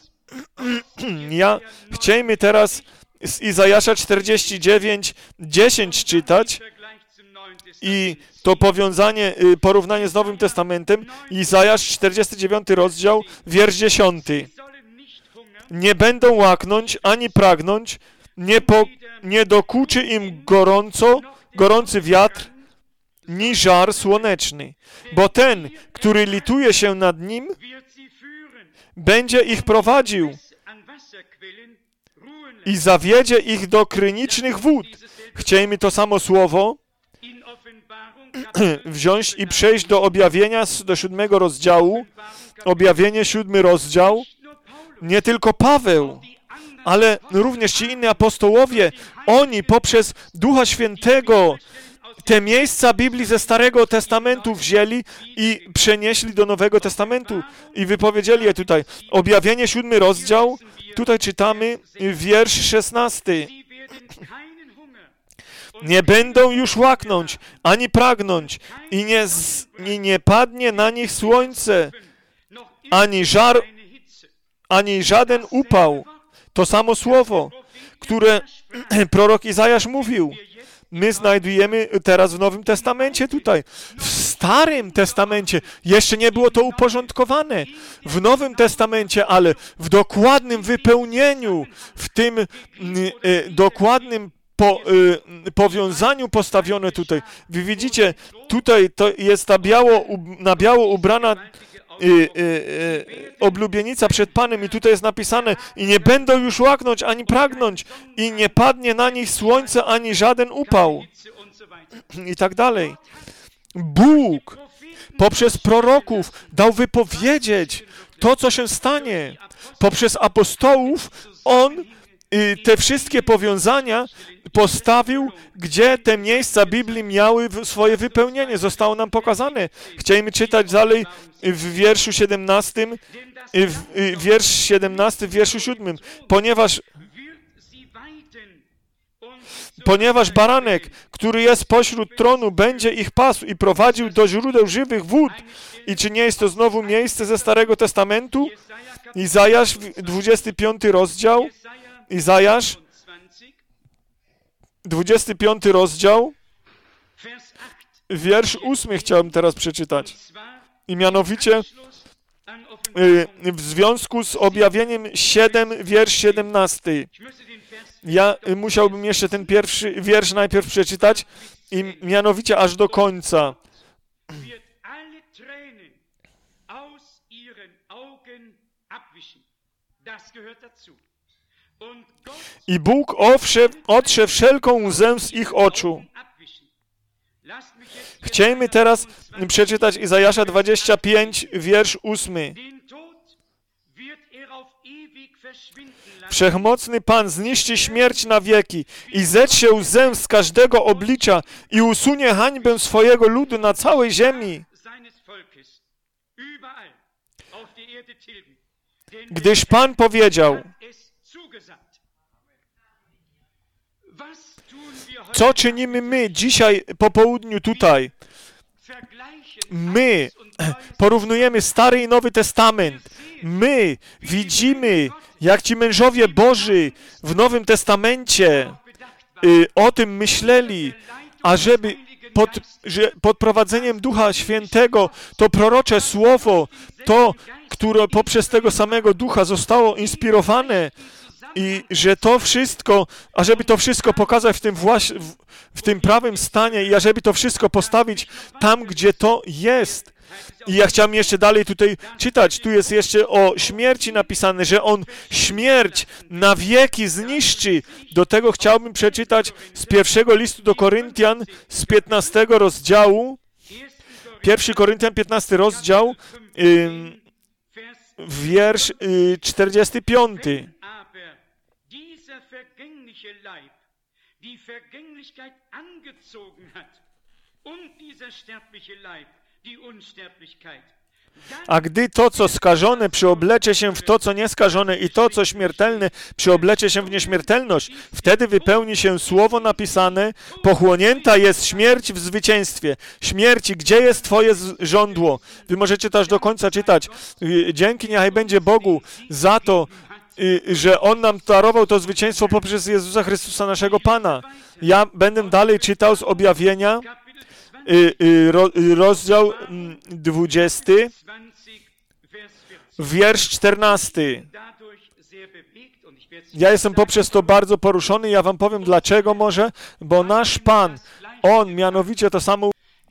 Chciejmy teraz z Izajasza 49:10 czytać i to porównanie z Nowym Testamentem. Izajasz 49 rozdział, wiersz 10. Nie będą łaknąć ani pragnąć, nie dokuczy im gorący wiatr, ni żar słoneczny, bo ten, który lituje się nad nim, będzie ich prowadził i zawiedzie ich do krynicznych wód. Chciejmy to samo słowo wziąć i przejść do objawienia, do 7 rozdziału. Objawienie, 7 rozdział. Nie tylko Paweł, ale również ci inni apostołowie, oni poprzez Ducha Świętego te miejsca Biblii ze Starego Testamentu wzięli i przenieśli do Nowego Testamentu i wypowiedzieli je tutaj. Objawienie, 7 rozdział, tutaj czytamy wiersz 16. Nie będą już łaknąć, ani pragnąć i nie padnie na nich słońce, ani żar, ani żaden upał. To samo słowo, które prorok Izajasz mówił. My znajdujemy teraz w Nowym Testamencie tutaj. W Starym Testamencie jeszcze nie było to uporządkowane. W Nowym Testamencie, ale w dokładnym wypełnieniu, w tym dokładnym powiązaniu postawione tutaj. Wy widzicie, tutaj to jest ta na biało ubrana oblubienica przed Panem i tutaj jest napisane i nie będą już łaknąć ani pragnąć i nie padnie na nich słońce ani żaden upał i tak dalej. Bóg poprzez proroków dał wypowiedzieć to, co się stanie. Poprzez apostołów On te wszystkie powiązania postawił, gdzie te miejsca Biblii miały swoje wypełnienie. Zostało nam pokazane. Chcielibyśmy czytać dalej w wierszu 17, wiersz 17, w wierszu 7. Ponieważ baranek, który jest pośród tronu, będzie ich pasł i prowadził do źródeł żywych wód. I czy nie jest to znowu miejsce ze Starego Testamentu? Izajasz, 25 rozdział. Izajasz, 25 rozdział, wiersz 8 chciałem teraz przeczytać. I mianowicie w związku z objawieniem 7, wiersz 17. Ja musiałbym jeszcze ten pierwszy wiersz najpierw przeczytać i mianowicie aż do końca. I Bóg otrze wszelką łzę z ich oczu. Chcielibyśmy teraz przeczytać Izajasza 25, wiersz 8. Wszechmocny Pan zniszczy śmierć na wieki i zetrze łzę z każdego oblicza i usunie hańbę swojego ludu na całej ziemi. Gdyż Pan powiedział, co czynimy my dzisiaj po południu tutaj? My porównujemy Stary i Nowy Testament. My widzimy, jak ci mężowie Boży w Nowym Testamencie o tym myśleli, ażeby pod prowadzeniem Ducha Świętego to prorocze słowo, to, które poprzez tego samego Ducha zostało inspirowane, i że to wszystko, ażeby to wszystko pokazać w tym prawym stanie i ażeby to wszystko postawić tam, gdzie to jest. I ja chciałem jeszcze dalej tutaj czytać. Tu jest jeszcze o śmierci napisane, że On śmierć na wieki zniszczy. Do tego chciałbym przeczytać z 1 listu do Koryntian, z 15 rozdziału. 1 Koryntian, 15 rozdział, wiersz 45. Die Vergänglichkeit angezogen hat, A gdy to, co skażone, przyoblecze się w to, co nieskażone i to, co śmiertelne, przyoblecze się w nieśmiertelność, wtedy wypełni się słowo napisane, pochłonięta jest śmierć w zwycięstwie. Śmierci, gdzie jest Twoje żądło? Wy możecie to aż do końca czytać. Dzięki niechaj będzie Bogu za to, że On nam darował to zwycięstwo poprzez Jezusa Chrystusa, naszego Pana. Ja będę dalej czytał z Objawienia, rozdział 20, wiersz 14. Ja jestem poprzez to bardzo poruszony. Ja wam powiem dlaczego może, bo nasz Pan, On mianowicie to samo,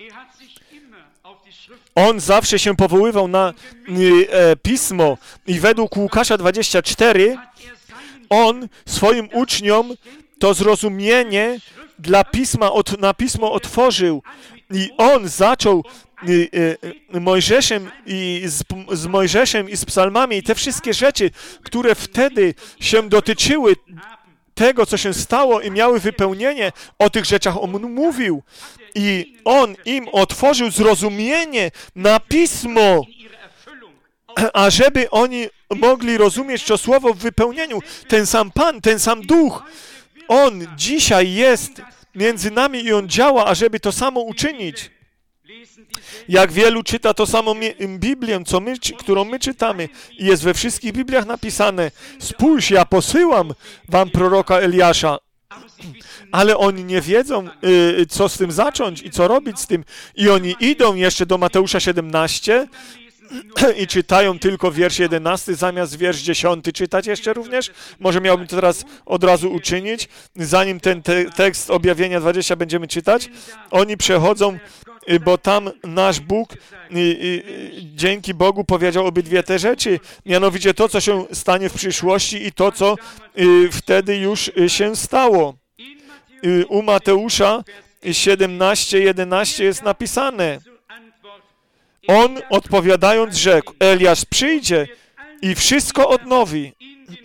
On zawsze się powoływał na Pismo i według Łukasza 24 On swoim uczniom to zrozumienie na Pismo otworzył i On zaczął Mojżeszem z Mojżeszem i z psalmami i te wszystkie rzeczy, które wtedy się dotyczyły tego, co się stało i miały wypełnienie, o tych rzeczach On mówił. I On im otworzył zrozumienie na Pismo, ażeby oni mogli rozumieć to słowo w wypełnieniu. Ten sam Pan, ten sam Duch, On dzisiaj jest między nami i On działa, ażeby to samo uczynić. Jak wielu czyta to samo Biblię, którą my czytamy i jest we wszystkich Bibliach napisane, spójrz, ja posyłam wam proroka Eliasza, ale oni nie wiedzą, co z tym zacząć i co robić z tym. I oni idą jeszcze do Mateusza 17 i czytają tylko wiersz 11 zamiast wiersz 10 czytać jeszcze również. Może miałbym to teraz od razu uczynić, zanim ten tekst Objawienia 20 będziemy czytać. Oni przechodzą, bo tam nasz Bóg dzięki Bogu powiedział obydwie te rzeczy, mianowicie to, co się stanie w przyszłości i to, co wtedy już się stało. U Mateusza 17:11 jest napisane. On odpowiadając rzekł, Eliasz przyjdzie i wszystko odnowi.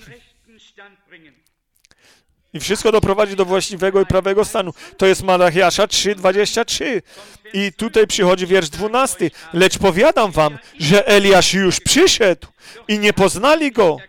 I wszystko doprowadzi do właściwego i prawego stanu. To jest Malachiasza 3:23. I tutaj przychodzi wiersz 12. Lecz powiadam wam, że Eliasz już przyszedł i nie poznali go.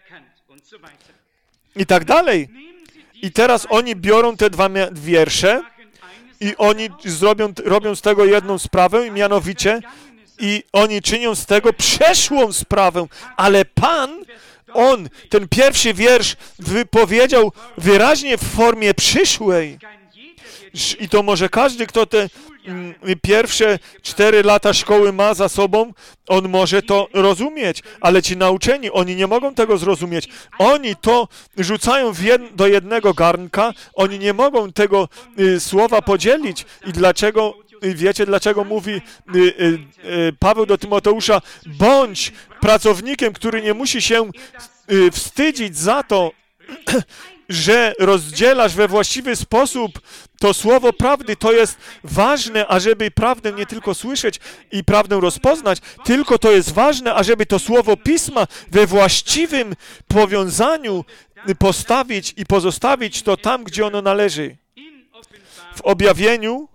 I tak dalej. I teraz oni biorą te dwa wiersze i oni robią z tego jedną sprawę, i mianowicie i oni czynią z tego przeszłą sprawę, ale Pan, On ten pierwszy wiersz wypowiedział wyraźnie w formie przyszłej. I to może każdy, kto te pierwsze 4 lata szkoły ma za sobą, on może to rozumieć, ale ci nauczeni, oni nie mogą tego zrozumieć. Oni to rzucają do jednego garnka, oni nie mogą tego słowa podzielić. I dlaczego, wiecie, dlaczego mówi Paweł do Tymoteusza, bądź pracownikiem, który nie musi się wstydzić za to, że rozdzielasz we właściwy sposób to słowo prawdy. To jest ważne, ażeby prawdę nie tylko słyszeć i prawdę rozpoznać, tylko to jest ważne, ażeby to słowo Pisma we właściwym powiązaniu postawić i pozostawić to tam, gdzie ono należy. W Objawieniu,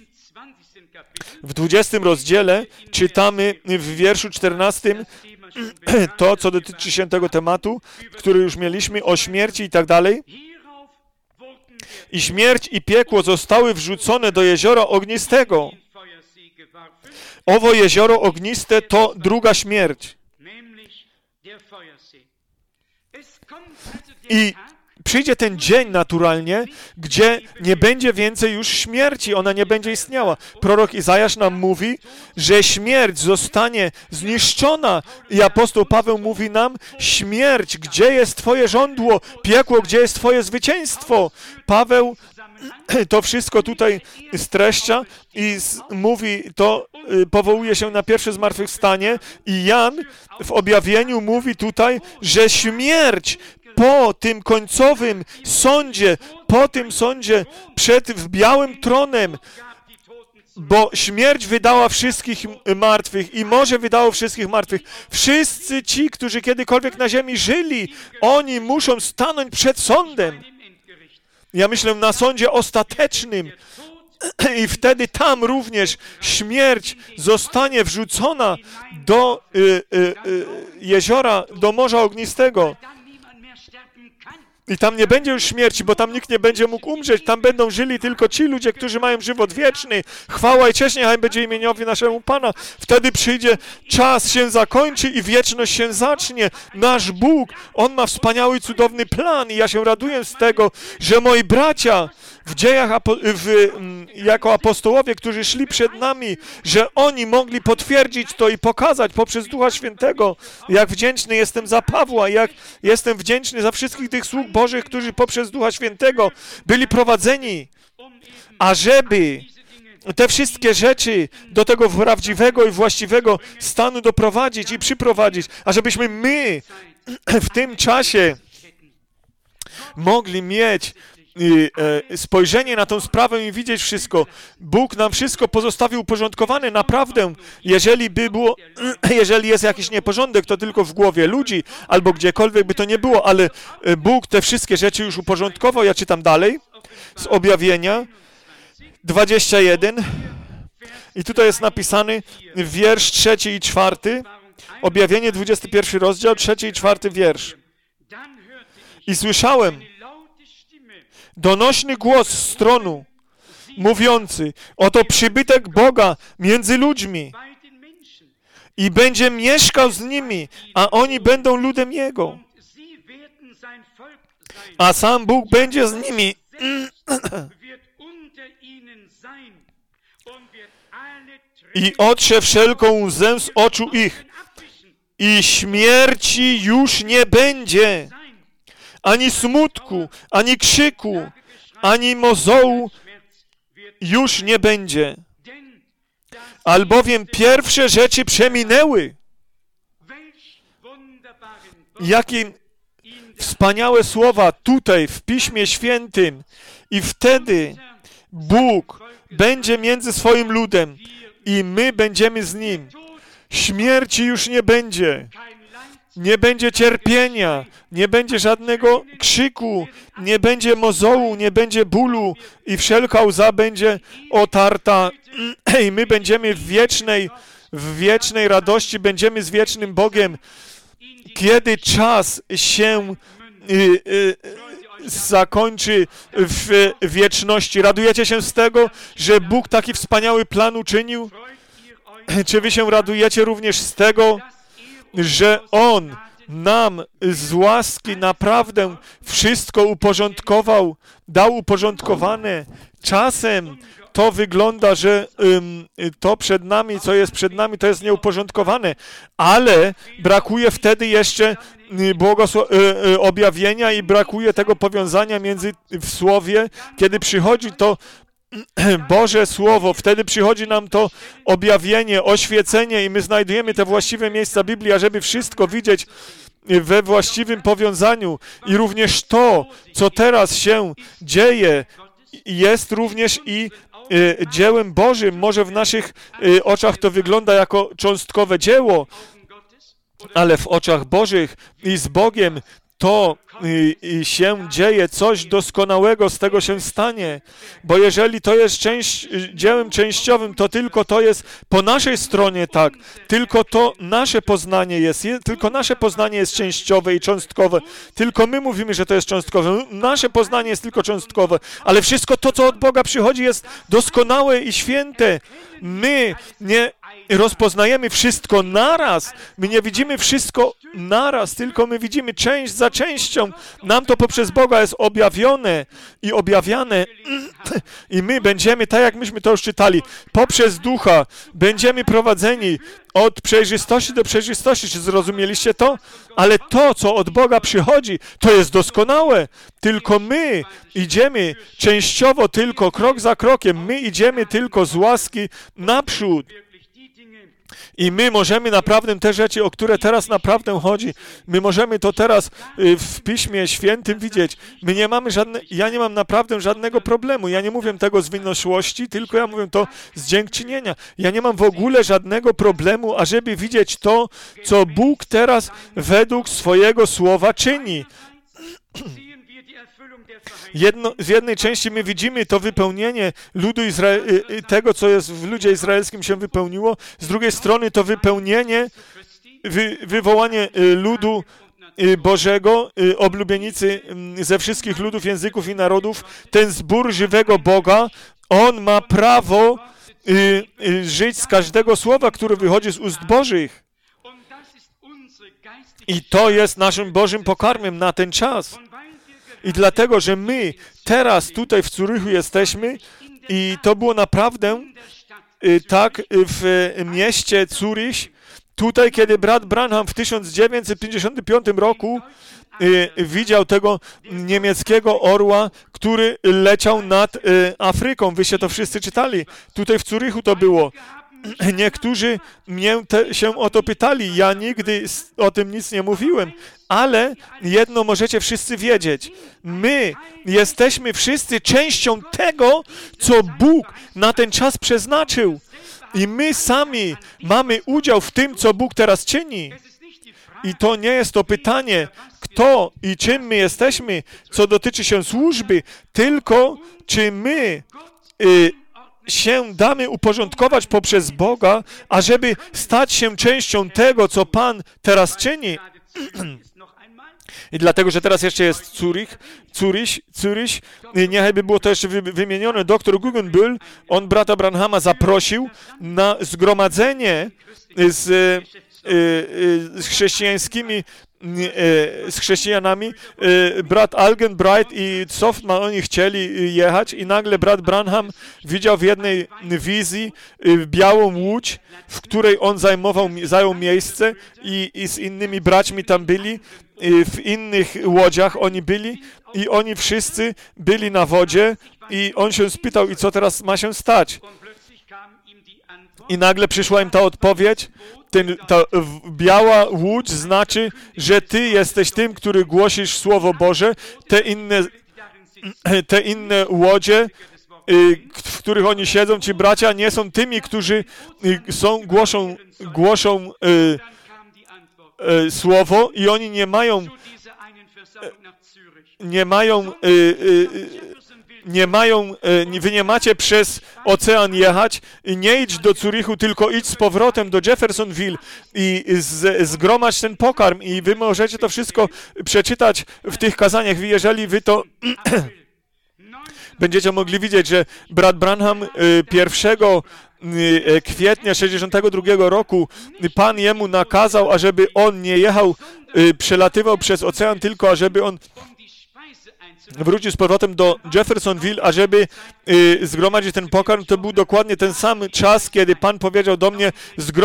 w 20 rozdziale, czytamy w wierszu 14 to, co dotyczy się tego tematu, który już mieliśmy, o śmierci i tak dalej. I śmierć i piekło zostały wrzucone do jeziora ognistego. Owo jezioro ogniste to druga śmierć. I przyjdzie ten dzień naturalnie, gdzie nie będzie więcej już śmierci, ona nie będzie istniała. Prorok Izajasz nam mówi, że śmierć zostanie zniszczona i apostoł Paweł mówi nam, śmierć, gdzie jest Twoje żądło, piekło, gdzie jest Twoje zwycięstwo. Paweł to wszystko tutaj streszcza i mówi to, powołuje się na pierwsze zmartwychwstanie i Jan w objawieniu mówi tutaj, że śmierć po tym końcowym sądzie, po tym sądzie w białym tronem, bo śmierć wydała wszystkich martwych i morze wydało wszystkich martwych. Wszyscy ci, którzy kiedykolwiek na ziemi żyli, oni muszą stanąć przed sądem. Ja myślę na sądzie ostatecznym. I wtedy tam również śmierć zostanie wrzucona do jeziora, do Morza Ognistego. I tam nie będzie już śmierci, bo tam nikt nie będzie mógł umrzeć. Tam będą żyli tylko ci ludzie, którzy mają żywot wieczny. Chwała i cześć niechaj będzie imieniowi naszemu Pana. Wtedy przyjdzie czas, się zakończy i wieczność się zacznie. Nasz Bóg, On ma wspaniały, cudowny plan i ja się raduję z tego, że moi bracia w dziejach, jako apostołowie, którzy szli przed nami, że oni mogli potwierdzić to i pokazać poprzez Ducha Świętego, jak wdzięczny jestem za Pawła, jak jestem wdzięczny za wszystkich tych sług Bożych, którzy poprzez Ducha Świętego byli prowadzeni, ażeby te wszystkie rzeczy do tego prawdziwego i właściwego stanu doprowadzić i przyprowadzić, ażebyśmy my w tym czasie mogli mieć spojrzenie na tą sprawę i widzieć wszystko. Bóg nam wszystko pozostawił uporządkowane, naprawdę. Jeżeli jest jakiś nieporządek, to tylko w głowie ludzi, albo gdziekolwiek by to nie było, ale Bóg te wszystkie rzeczy już uporządkował. Ja czytam dalej z Objawienia 21 i tutaj jest napisany wiersz 3 i 4. Objawienie 21 rozdział, 3 i 4 wiersz. I słyszałem donośny głos z tronu, mówiący, oto przybytek Boga między ludźmi i będzie mieszkał z nimi, a oni będą ludem Jego. A sam Bóg będzie z nimi i otrze wszelką łzę z oczu ich i śmierci już nie będzie. Ani smutku, ani krzyku, ani mozołu już nie będzie. Albowiem pierwsze rzeczy przeminęły. Jakie wspaniałe słowa tutaj w Piśmie Świętym. I wtedy Bóg będzie między swoim ludem i my będziemy z Nim. Śmierci już nie będzie. Nie będzie cierpienia, nie będzie żadnego krzyku, nie będzie mozołu, nie będzie bólu i wszelka łza będzie otarta i my będziemy w wiecznej radości, będziemy z wiecznym Bogiem, kiedy czas się zakończy w wieczności. Radujecie się z tego, że Bóg taki wspaniały plan uczynił? Czy wy się radujecie również z tego, że On nam z łaski naprawdę wszystko uporządkował, dał uporządkowane. Czasem to wygląda, że to przed nami, co jest przed nami, to jest nieuporządkowane, ale brakuje wtedy jeszcze objawienia i brakuje tego powiązania w Słowie, kiedy przychodzi to Boże Słowo, wtedy przychodzi nam to objawienie, oświecenie i my znajdujemy te właściwe miejsca Biblii, ażeby wszystko widzieć we właściwym powiązaniu. I również to, co teraz się dzieje, jest również i dziełem Bożym. Może w naszych oczach to wygląda jako cząstkowe dzieło, ale w oczach Bożych i z Bogiem to się dzieje, coś doskonałego z tego się stanie, bo jeżeli to jest dziełem częściowym, to tylko to jest po naszej stronie tak, tylko to nasze poznanie tylko nasze poznanie jest częściowe i cząstkowe, tylko my mówimy, że to jest cząstkowe, nasze poznanie jest tylko cząstkowe, ale wszystko to, co od Boga przychodzi, jest doskonałe i święte. My nie rozpoznajemy wszystko naraz, my nie widzimy wszystko naraz, tylko my widzimy część za częścią. Nam to poprzez Boga jest objawione i objawiane i my będziemy, tak jak myśmy to już czytali, poprzez Ducha będziemy prowadzeni od przejrzystości do przejrzystości. Czy zrozumieliście to? Ale to, co od Boga przychodzi, to jest doskonałe. Tylko my idziemy częściowo, tylko krok za krokiem. My idziemy tylko z łaski naprzód. I my możemy naprawdę te rzeczy, o które teraz naprawdę chodzi, my możemy to teraz w Piśmie Świętym widzieć. My nie mamy ja nie mam naprawdę żadnego problemu. Ja nie mówię tego z wynośłości, tylko ja mówię to z dziękczynienia. Ja nie mam w ogóle żadnego problemu, ażeby widzieć to, co Bóg teraz według swojego słowa czyni. Z jednej części my widzimy to wypełnienie ludu tego, co jest w ludzie izraelskim się wypełniło, z drugiej strony to wypełnienie, wywołanie ludu Bożego, oblubienicy ze wszystkich ludów, języków i narodów, ten zbór żywego Boga, on ma prawo żyć z każdego słowa, które wychodzi z ust Bożych. I to jest naszym Bożym pokarmem na ten czas. I dlatego, że my teraz tutaj w Zurychu jesteśmy i to było naprawdę tak w mieście Zurich, tutaj, kiedy brat Branham w 1955 roku widział tego niemieckiego orła, który leciał nad Afryką. Wyście to wszyscy czytali. Tutaj w Zurychu to było. Niektórzy mnie się o to pytali. Ja nigdy o tym nic nie mówiłem. Ale jedno możecie wszyscy wiedzieć. My jesteśmy wszyscy częścią tego, co Bóg na ten czas przeznaczył. I my sami mamy udział w tym, co Bóg teraz czyni. I to nie jest to pytanie, kto i czym my jesteśmy, co dotyczy się służby, tylko czy my się damy uporządkować poprzez Boga, ażeby stać się częścią tego, co Pan teraz czyni. I dlatego, że teraz jeszcze jest Zurich, niechaj było to jeszcze wymienione, doktor Guggenbühl, on brata Branhama zaprosił na zgromadzenie z chrześcijańskimi, z chrześcijanami. Brat Algenbright i Softman, oni chcieli jechać i nagle brat Branham widział w jednej wizji białą łódź, w której on zajął miejsce i z innymi braćmi tam byli. W innych łodziach oni byli i oni wszyscy byli na wodzie i on się spytał, i co teraz ma się stać? I nagle przyszła im ta odpowiedź, ta biała łódź znaczy, że ty jesteś tym, który głosisz Słowo Boże, te inne łodzie, w których oni siedzą, ci bracia, nie są tymi, którzy głoszą Słowo i oni wy nie macie przez ocean jechać i nie idź do Zurichu, tylko idź z powrotem do Jeffersonville i zgromadź ten pokarm i wy możecie to wszystko przeczytać w tych kazaniach. Jeżeli wy to będziecie mogli widzieć, że brat Branham 1 kwietnia 1962 roku Pan jemu nakazał, ażeby on nie jechał, przelatywał przez ocean, tylko ażeby on wrócił z powrotem do Jeffersonville, ażeby zgromadzić ten pokarm. To był dokładnie ten sam czas, kiedy Pan powiedział do mnie,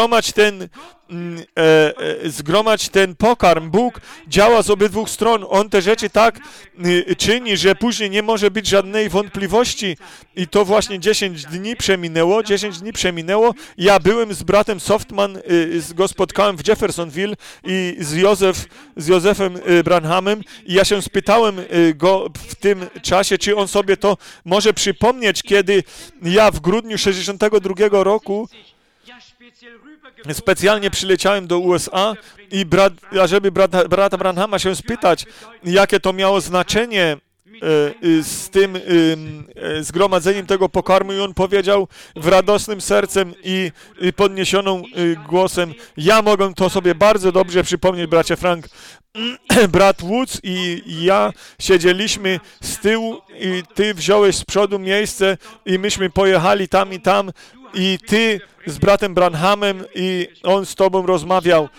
zgromadź ten pokarm. Bóg działa z obydwu stron. On te rzeczy tak czyni, że później nie może być żadnej wątpliwości. I to właśnie 10 dni przeminęło. Ja byłem z bratem Softman, go spotkałem w Jeffersonville i z Józefem Branhamem i ja się spytałem go w tym czasie, czy on sobie to może przypomnieć, kiedy ja w grudniu 1962 roku specjalnie przyleciałem do USA i ażeby brata Branhama się spytać, jakie to miało znaczenie z tym zgromadzeniem tego pokarmu i on powiedział w radosnym sercem i podniesioną głosem, ja mogę to sobie bardzo dobrze przypomnieć, bracie Frank. Brat Woods i ja siedzieliśmy z tyłu i ty wziąłeś z przodu miejsce i myśmy pojechali tam i ty z bratem Branhamem i on z tobą rozmawiał.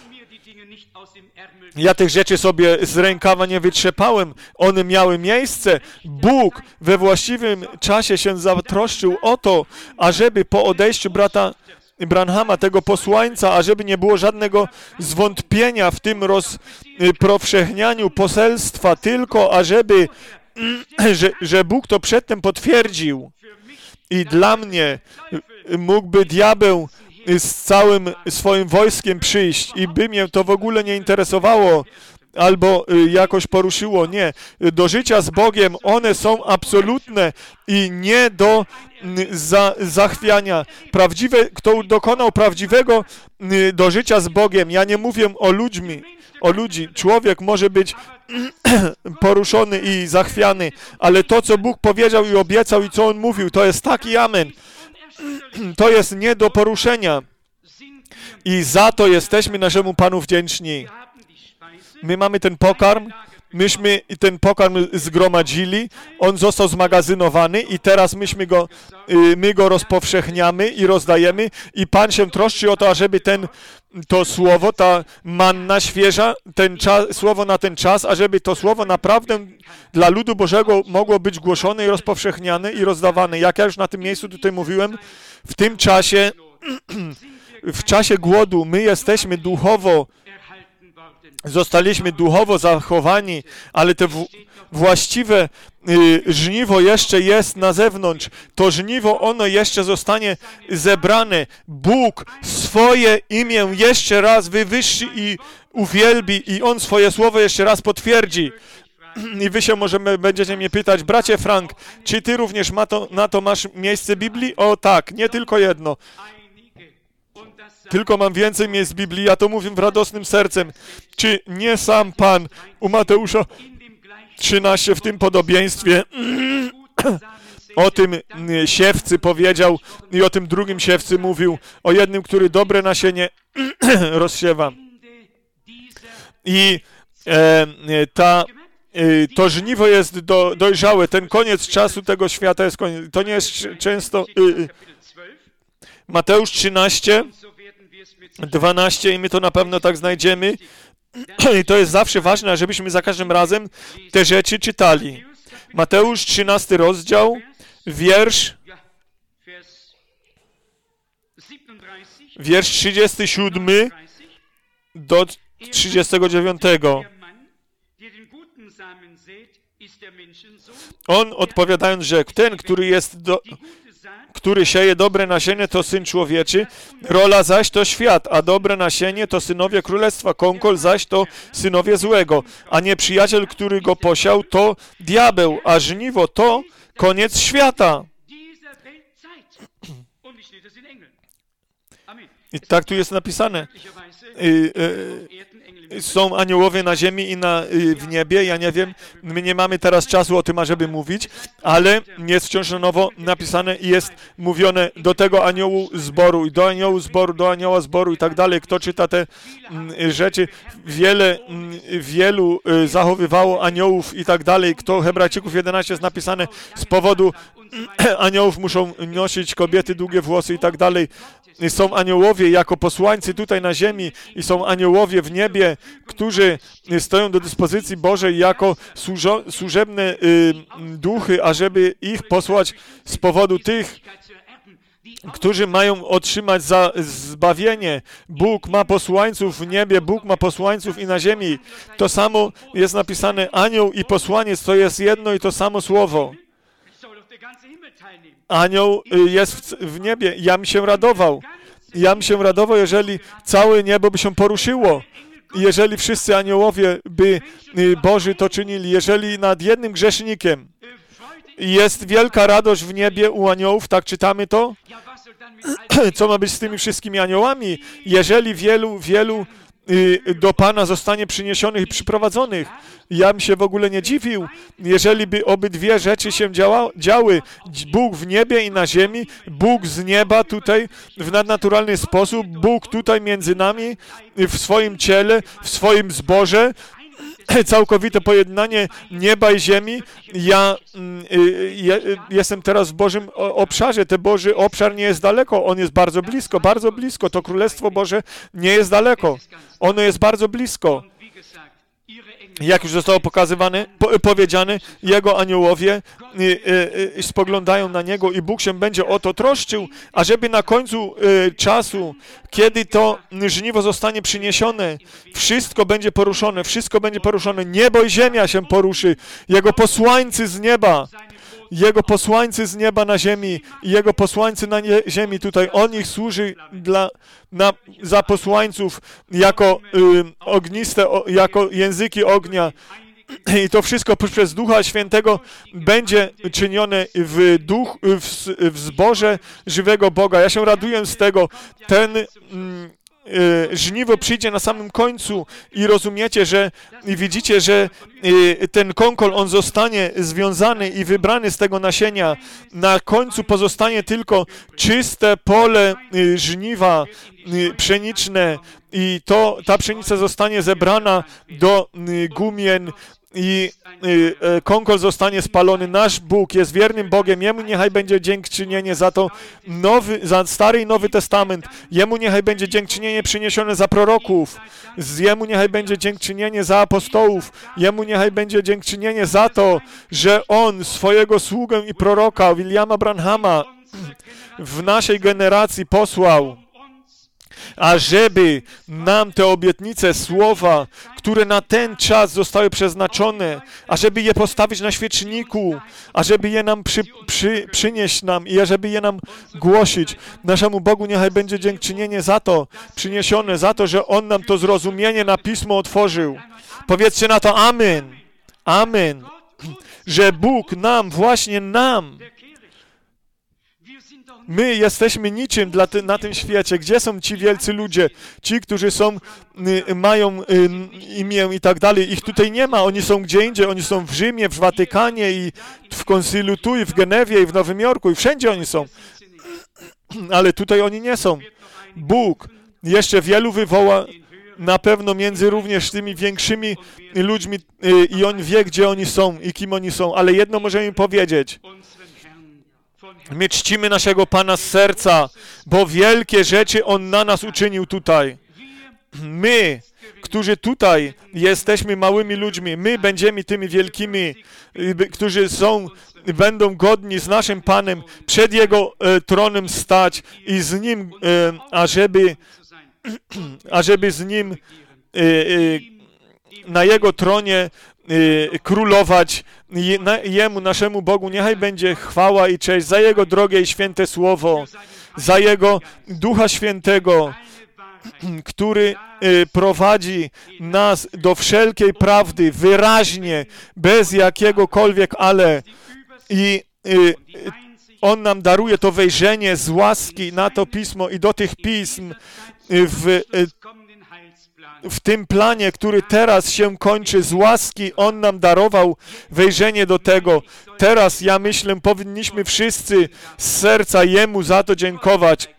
Ja tych rzeczy sobie z rękawa nie wytrzepałem. One miały miejsce. Bóg we właściwym czasie się zatroszczył o to, ażeby po odejściu brata Branhama, tego posłańca, ażeby nie było żadnego zwątpienia w tym rozpowszechnianiu poselstwa, tylko ażeby, że Bóg to przedtem potwierdził. I dla mnie mógłby diabeł z całym swoim wojskiem przyjść i by mnie to w ogóle nie interesowało. albo jakoś poruszyło. Nie. Do życia z Bogiem one są absolutne i nie do zachwiania. Kto dokonał prawdziwego do życia z Bogiem, ja nie mówię o ludzi. Człowiek może być poruszony i zachwiany, ale to, co Bóg powiedział i obiecał i co On mówił, to jest tak i amen. To jest nie do poruszenia. I za to jesteśmy naszemu Panu wdzięczni. My mamy ten pokarm, myśmy ten pokarm zgromadzili, on został zmagazynowany i teraz my go rozpowszechniamy i rozdajemy i Pan się troszczy o to, ażeby to słowo, ta manna świeża, słowo na ten czas, ażeby to słowo naprawdę dla ludu Bożego mogło być głoszone i rozpowszechniane i rozdawane. Jak ja już na tym miejscu tutaj mówiłem, w tym czasie, w czasie głodu my jesteśmy zostaliśmy duchowo zachowani, ale te właściwe żniwo jeszcze jest na zewnątrz. To żniwo, ono jeszcze zostanie zebrane. Bóg swoje imię jeszcze raz wywyższy i uwielbi i On swoje słowo jeszcze raz potwierdzi. I wy się będziecie mnie pytać, bracie Frank, czy ty również na to masz miejsce Biblii? O tak, nie tylko jedno. Tylko mam więcej miejsc w Biblii, ja to mówię w radosnym sercem. Czy nie sam Pan u Mateusza 13 w tym podobieństwie o tym siewcy powiedział i o tym drugim siewcy mówił, o jednym, który dobre nasienie rozsiewa. I to żniwo jest dojrzałe, ten koniec czasu tego świata jest koniec. To nie jest często... Mateusz 13, 12 i my to na pewno tak znajdziemy. I to jest zawsze ważne, żebyśmy za każdym razem te rzeczy czytali. Mateusz 13 rozdział, wiersz 37 do 39. On odpowiadając rzekł, ten, który sieje dobre nasienie, to Syn Człowieczy, rola zaś to świat, a dobre nasienie to synowie Królestwa, kąkol zaś to synowie złego, a nieprzyjaciel, który go posiał, to diabeł, a żniwo to koniec świata. I tak tu jest napisane. Są aniołowie na ziemi i w niebie, ja nie wiem, my nie mamy teraz czasu o tym, ażeby mówić, ale jest wciąż na nowo napisane i jest mówione do tego aniołu zboru i do anioła zboru i tak dalej. Kto czyta te rzeczy, wielu zachowywało aniołów i tak dalej. Kto Hebrajczyków 11 jest napisane, z powodu aniołów muszą nosić kobiety długie włosy i tak dalej. Są aniołowie jako posłańcy tutaj na ziemi i są aniołowie w niebie, którzy stoją do dyspozycji Bożej jako służebne duchy, ażeby ich posłać z powodu tych, którzy mają otrzymać zbawienie. Bóg ma posłańców w niebie, Bóg ma posłańców i na ziemi. To samo jest napisane, anioł i posłaniec to jest jedno i to samo słowo. Anioł jest w niebie. Ja bym się radował, jeżeli całe niebo by się poruszyło. Jeżeli wszyscy aniołowie by Boży to czynili. Jeżeli nad jednym grzesznikiem jest wielka radość w niebie u aniołów, tak czytamy to? Co ma być z tymi wszystkimi aniołami? Jeżeli wielu do Pana zostanie przyniesionych i przyprowadzonych. Ja bym się w ogóle nie dziwił, jeżeli by obydwie rzeczy się działy. Bóg w niebie i na ziemi, Bóg z nieba tutaj w nadnaturalny sposób, Bóg tutaj między nami, w swoim ciele, w swoim zborze, całkowite pojednanie nieba i ziemi. Ja jestem teraz w Bożym obszarze. Ten Boży obszar nie jest daleko. On jest bardzo blisko, bardzo blisko. To Królestwo Boże nie jest daleko. Ono jest bardzo blisko. Jak już zostało powiedziane, Jego aniołowie spoglądają na Niego i Bóg się będzie o to troszczył, ażeby na końcu czasu, kiedy to żniwo zostanie przyniesione, wszystko będzie poruszone, niebo i ziemia się poruszy, Jego posłańcy z nieba, na ziemi i Jego posłańcy na ziemi tutaj, On ich służy za posłańców jako jako języki ognia. I to wszystko przez Ducha Świętego będzie czynione w zborze żywego Boga. Ja się raduję z tego. Żniwo przyjdzie na samym końcu i rozumiecie, i widzicie, że ten konkol, on zostanie związany i wybrany z tego nasienia. Na końcu pozostanie tylko czyste pole żniwa pszeniczne i ta pszenica zostanie zebrana do gumien i konkol zostanie spalony. Nasz Bóg jest wiernym Bogiem. Jemu niechaj będzie dziękczynienie za to za Stary i Nowy Testament. Jemu niechaj będzie dziękczynienie przyniesione za proroków. Jemu niechaj będzie dziękczynienie za apostołów. Jemu niechaj będzie dziękczynienie za to, że On swojego sługę i proroka Williama Branhama w naszej generacji posłał, ażeby nam te obietnice słowa, które na ten czas zostały przeznaczone, ażeby je postawić na świeczniku, ażeby je nam przynieść nam i ażeby je nam głosić. Naszemu Bogu niechaj będzie dziękczynienie za to przyniesione, za to, że On nam to zrozumienie na Pismo otworzył. Powiedzcie na to amen. Amen. Że Bóg właśnie nam, my jesteśmy niczym na tym świecie. Gdzie są ci wielcy ludzie? Ci, którzy mają imię i tak dalej. Ich tutaj nie ma. Oni są gdzie indziej. Oni są w Rzymie, w Watykanie i w Konsylu tu, i w Genewie, i w Nowym Jorku. I wszędzie oni są. Ale tutaj oni nie są. Bóg jeszcze wielu wywoła, na pewno między również tymi większymi ludźmi i On wie, gdzie oni są i kim oni są. Ale jedno możemy powiedzieć. My czcimy naszego Pana z serca, bo wielkie rzeczy On na nas uczynił tutaj. My, którzy tutaj jesteśmy małymi ludźmi, my będziemy tymi wielkimi, którzy będą godni z naszym Panem przed Jego tronem stać i z Nim, ażeby z Nim na Jego tronie królować. Jemu, naszemu Bogu, niechaj będzie chwała i cześć za Jego drogie i święte Słowo, za Jego Ducha Świętego, który prowadzi nas do wszelkiej prawdy, wyraźnie, bez jakiegokolwiek ale. I On nam daruje to wejrzenie z łaski na to Pismo i do tych Pism w tym planie, który teraz się kończy z łaski. On nam darował wejrzenie do tego. Teraz, ja myślę, powinniśmy wszyscy z serca Jemu za to dziękować.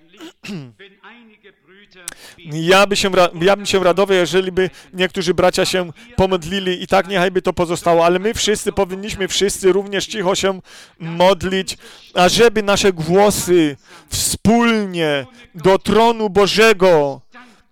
Ja bym się radował, jeżeli by niektórzy bracia się pomodlili i tak niechaj by to pozostało, ale my powinniśmy również cicho się modlić, ażeby nasze głosy wspólnie do tronu Bożego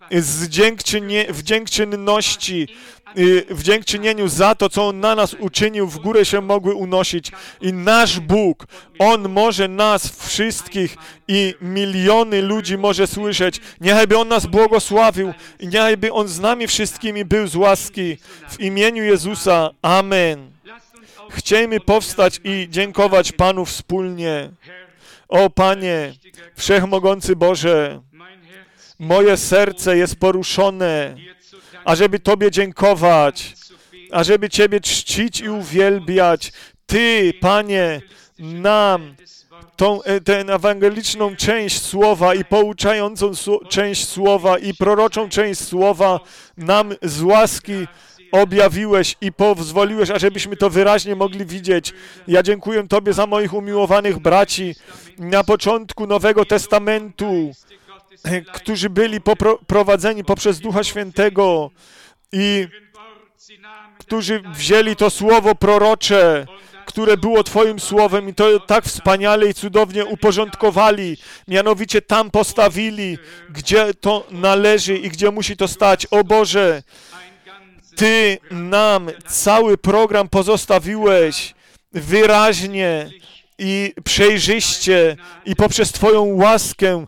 w dziękczynności, w dziękczynieniu za to, co On na nas uczynił, w górę się mogły unosić. I nasz Bóg, On może nas wszystkich i miliony ludzi może słyszeć. Niechaj On nas błogosławił i niechaj On z nami wszystkimi był z łaski. W imieniu Jezusa. Amen. Chciejmy powstać i dziękować Panu wspólnie. O Panie, Wszechmogący Boże, moje serce jest poruszone, ażeby Tobie dziękować, ażeby Ciebie czcić i uwielbiać. Ty, Panie, nam tę ewangeliczną część Słowa i pouczającą część Słowa i proroczą część Słowa nam z łaski objawiłeś i pozwoliłeś, ażebyśmy to wyraźnie mogli widzieć. Ja dziękuję Tobie za moich umiłowanych braci na początku Nowego Testamentu, którzy byli prowadzeni poprzez Ducha Świętego i którzy wzięli to słowo prorocze, które było Twoim słowem i to tak wspaniale i cudownie uporządkowali, mianowicie tam postawili, gdzie to należy i gdzie musi to stać. O Boże, Ty nam cały program pozostawiłeś wyraźnie i przejrzyście i poprzez Twoją łaskę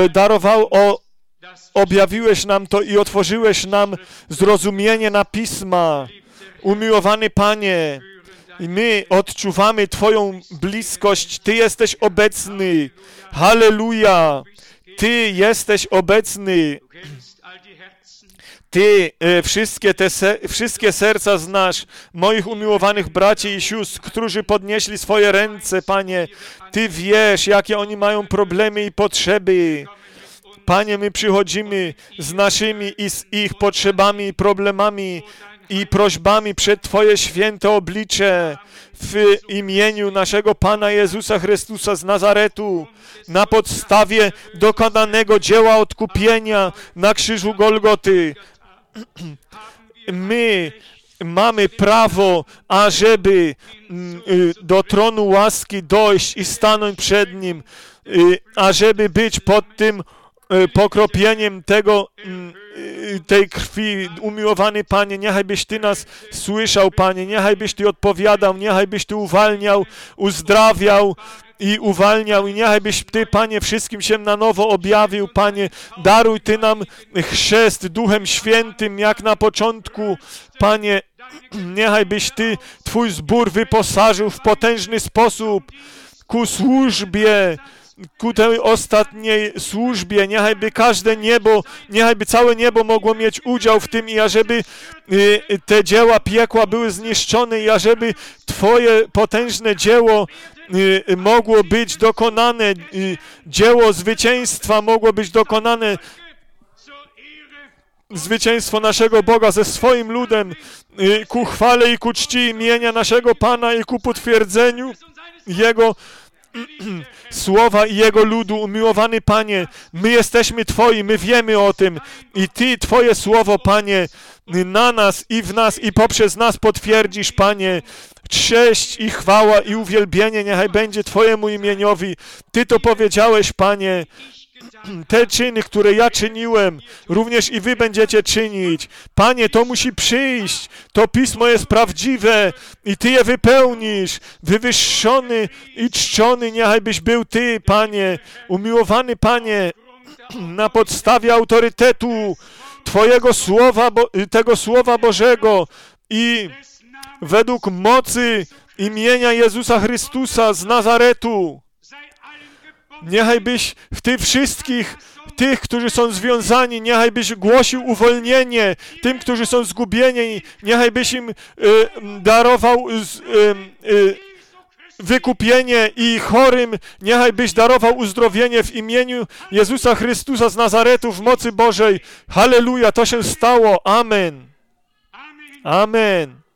objawiłeś nam to i otworzyłeś nam zrozumienie na Pisma. Umiłowany Panie, i my odczuwamy Twoją bliskość. Ty jesteś obecny. Halleluja. Ty jesteś obecny. Ty wszystkie serca znasz, moich umiłowanych braci i sióstr, którzy podnieśli swoje ręce, Panie. Ty wiesz, jakie oni mają problemy i potrzeby. Panie, my przychodzimy z naszymi i z ich potrzebami i problemami i prośbami przed Twoje święte oblicze w imieniu naszego Pana Jezusa Chrystusa z Nazaretu, na podstawie dokonanego dzieła odkupienia na krzyżu Golgoty. My mamy prawo, ażeby do tronu łaski dojść i stanąć przed Nim, ażeby być pod tym pokropieniem tej krwi. Umiłowany Panie, niechaj byś Ty nas słyszał, Panie, niechaj byś Ty odpowiadał, niechaj byś Ty uwalniał, uzdrawiał i uwalniał i niechaj byś Ty, Panie, wszystkim się na nowo objawił, Panie. Daruj Ty nam chrzest Duchem Świętym, jak na początku, Panie. Niechaj byś Ty Twój zbór wyposażył w potężny sposób ku służbie, ku tej ostatniej służbie. Niechaj by każde niebo, niechaj by całe niebo mogło mieć udział w tym i ażeby te dzieła piekła były zniszczone i ażeby Twoje potężne dzieło mogło być dokonane, dzieło zwycięstwa mogło być dokonane, zwycięstwo naszego Boga ze swoim ludem ku chwale i ku czci imienia naszego Pana i ku potwierdzeniu Jego słowa i Jego ludu. Umiłowany Panie, my jesteśmy Twoi, my wiemy o tym i Ty, Twoje słowo, Panie, na nas i w nas i poprzez nas potwierdzisz, Panie. Cześć i chwała i uwielbienie niechaj będzie Twojemu imieniowi. Ty to powiedziałeś, Panie. Te czyny, które ja czyniłem, również i Wy będziecie czynić. Panie, to musi przyjść. To Pismo jest prawdziwe i Ty je wypełnisz. Wywyższony i czczony niechaj byś był Ty, Panie. Umiłowany Panie, na podstawie autorytetu Twojego słowa, tego Słowa Bożego i według mocy imienia Jezusa Chrystusa z Nazaretu. Niechaj byś w tych wszystkich, tych, którzy są związani, niechaj byś głosił uwolnienie tym, którzy są zgubieni, niechaj byś im darował wykupienie i chorym, niechaj byś darował uzdrowienie w imieniu Jezusa Chrystusa z Nazaretu w mocy Bożej. Halleluja, to się stało. Amen. Amen.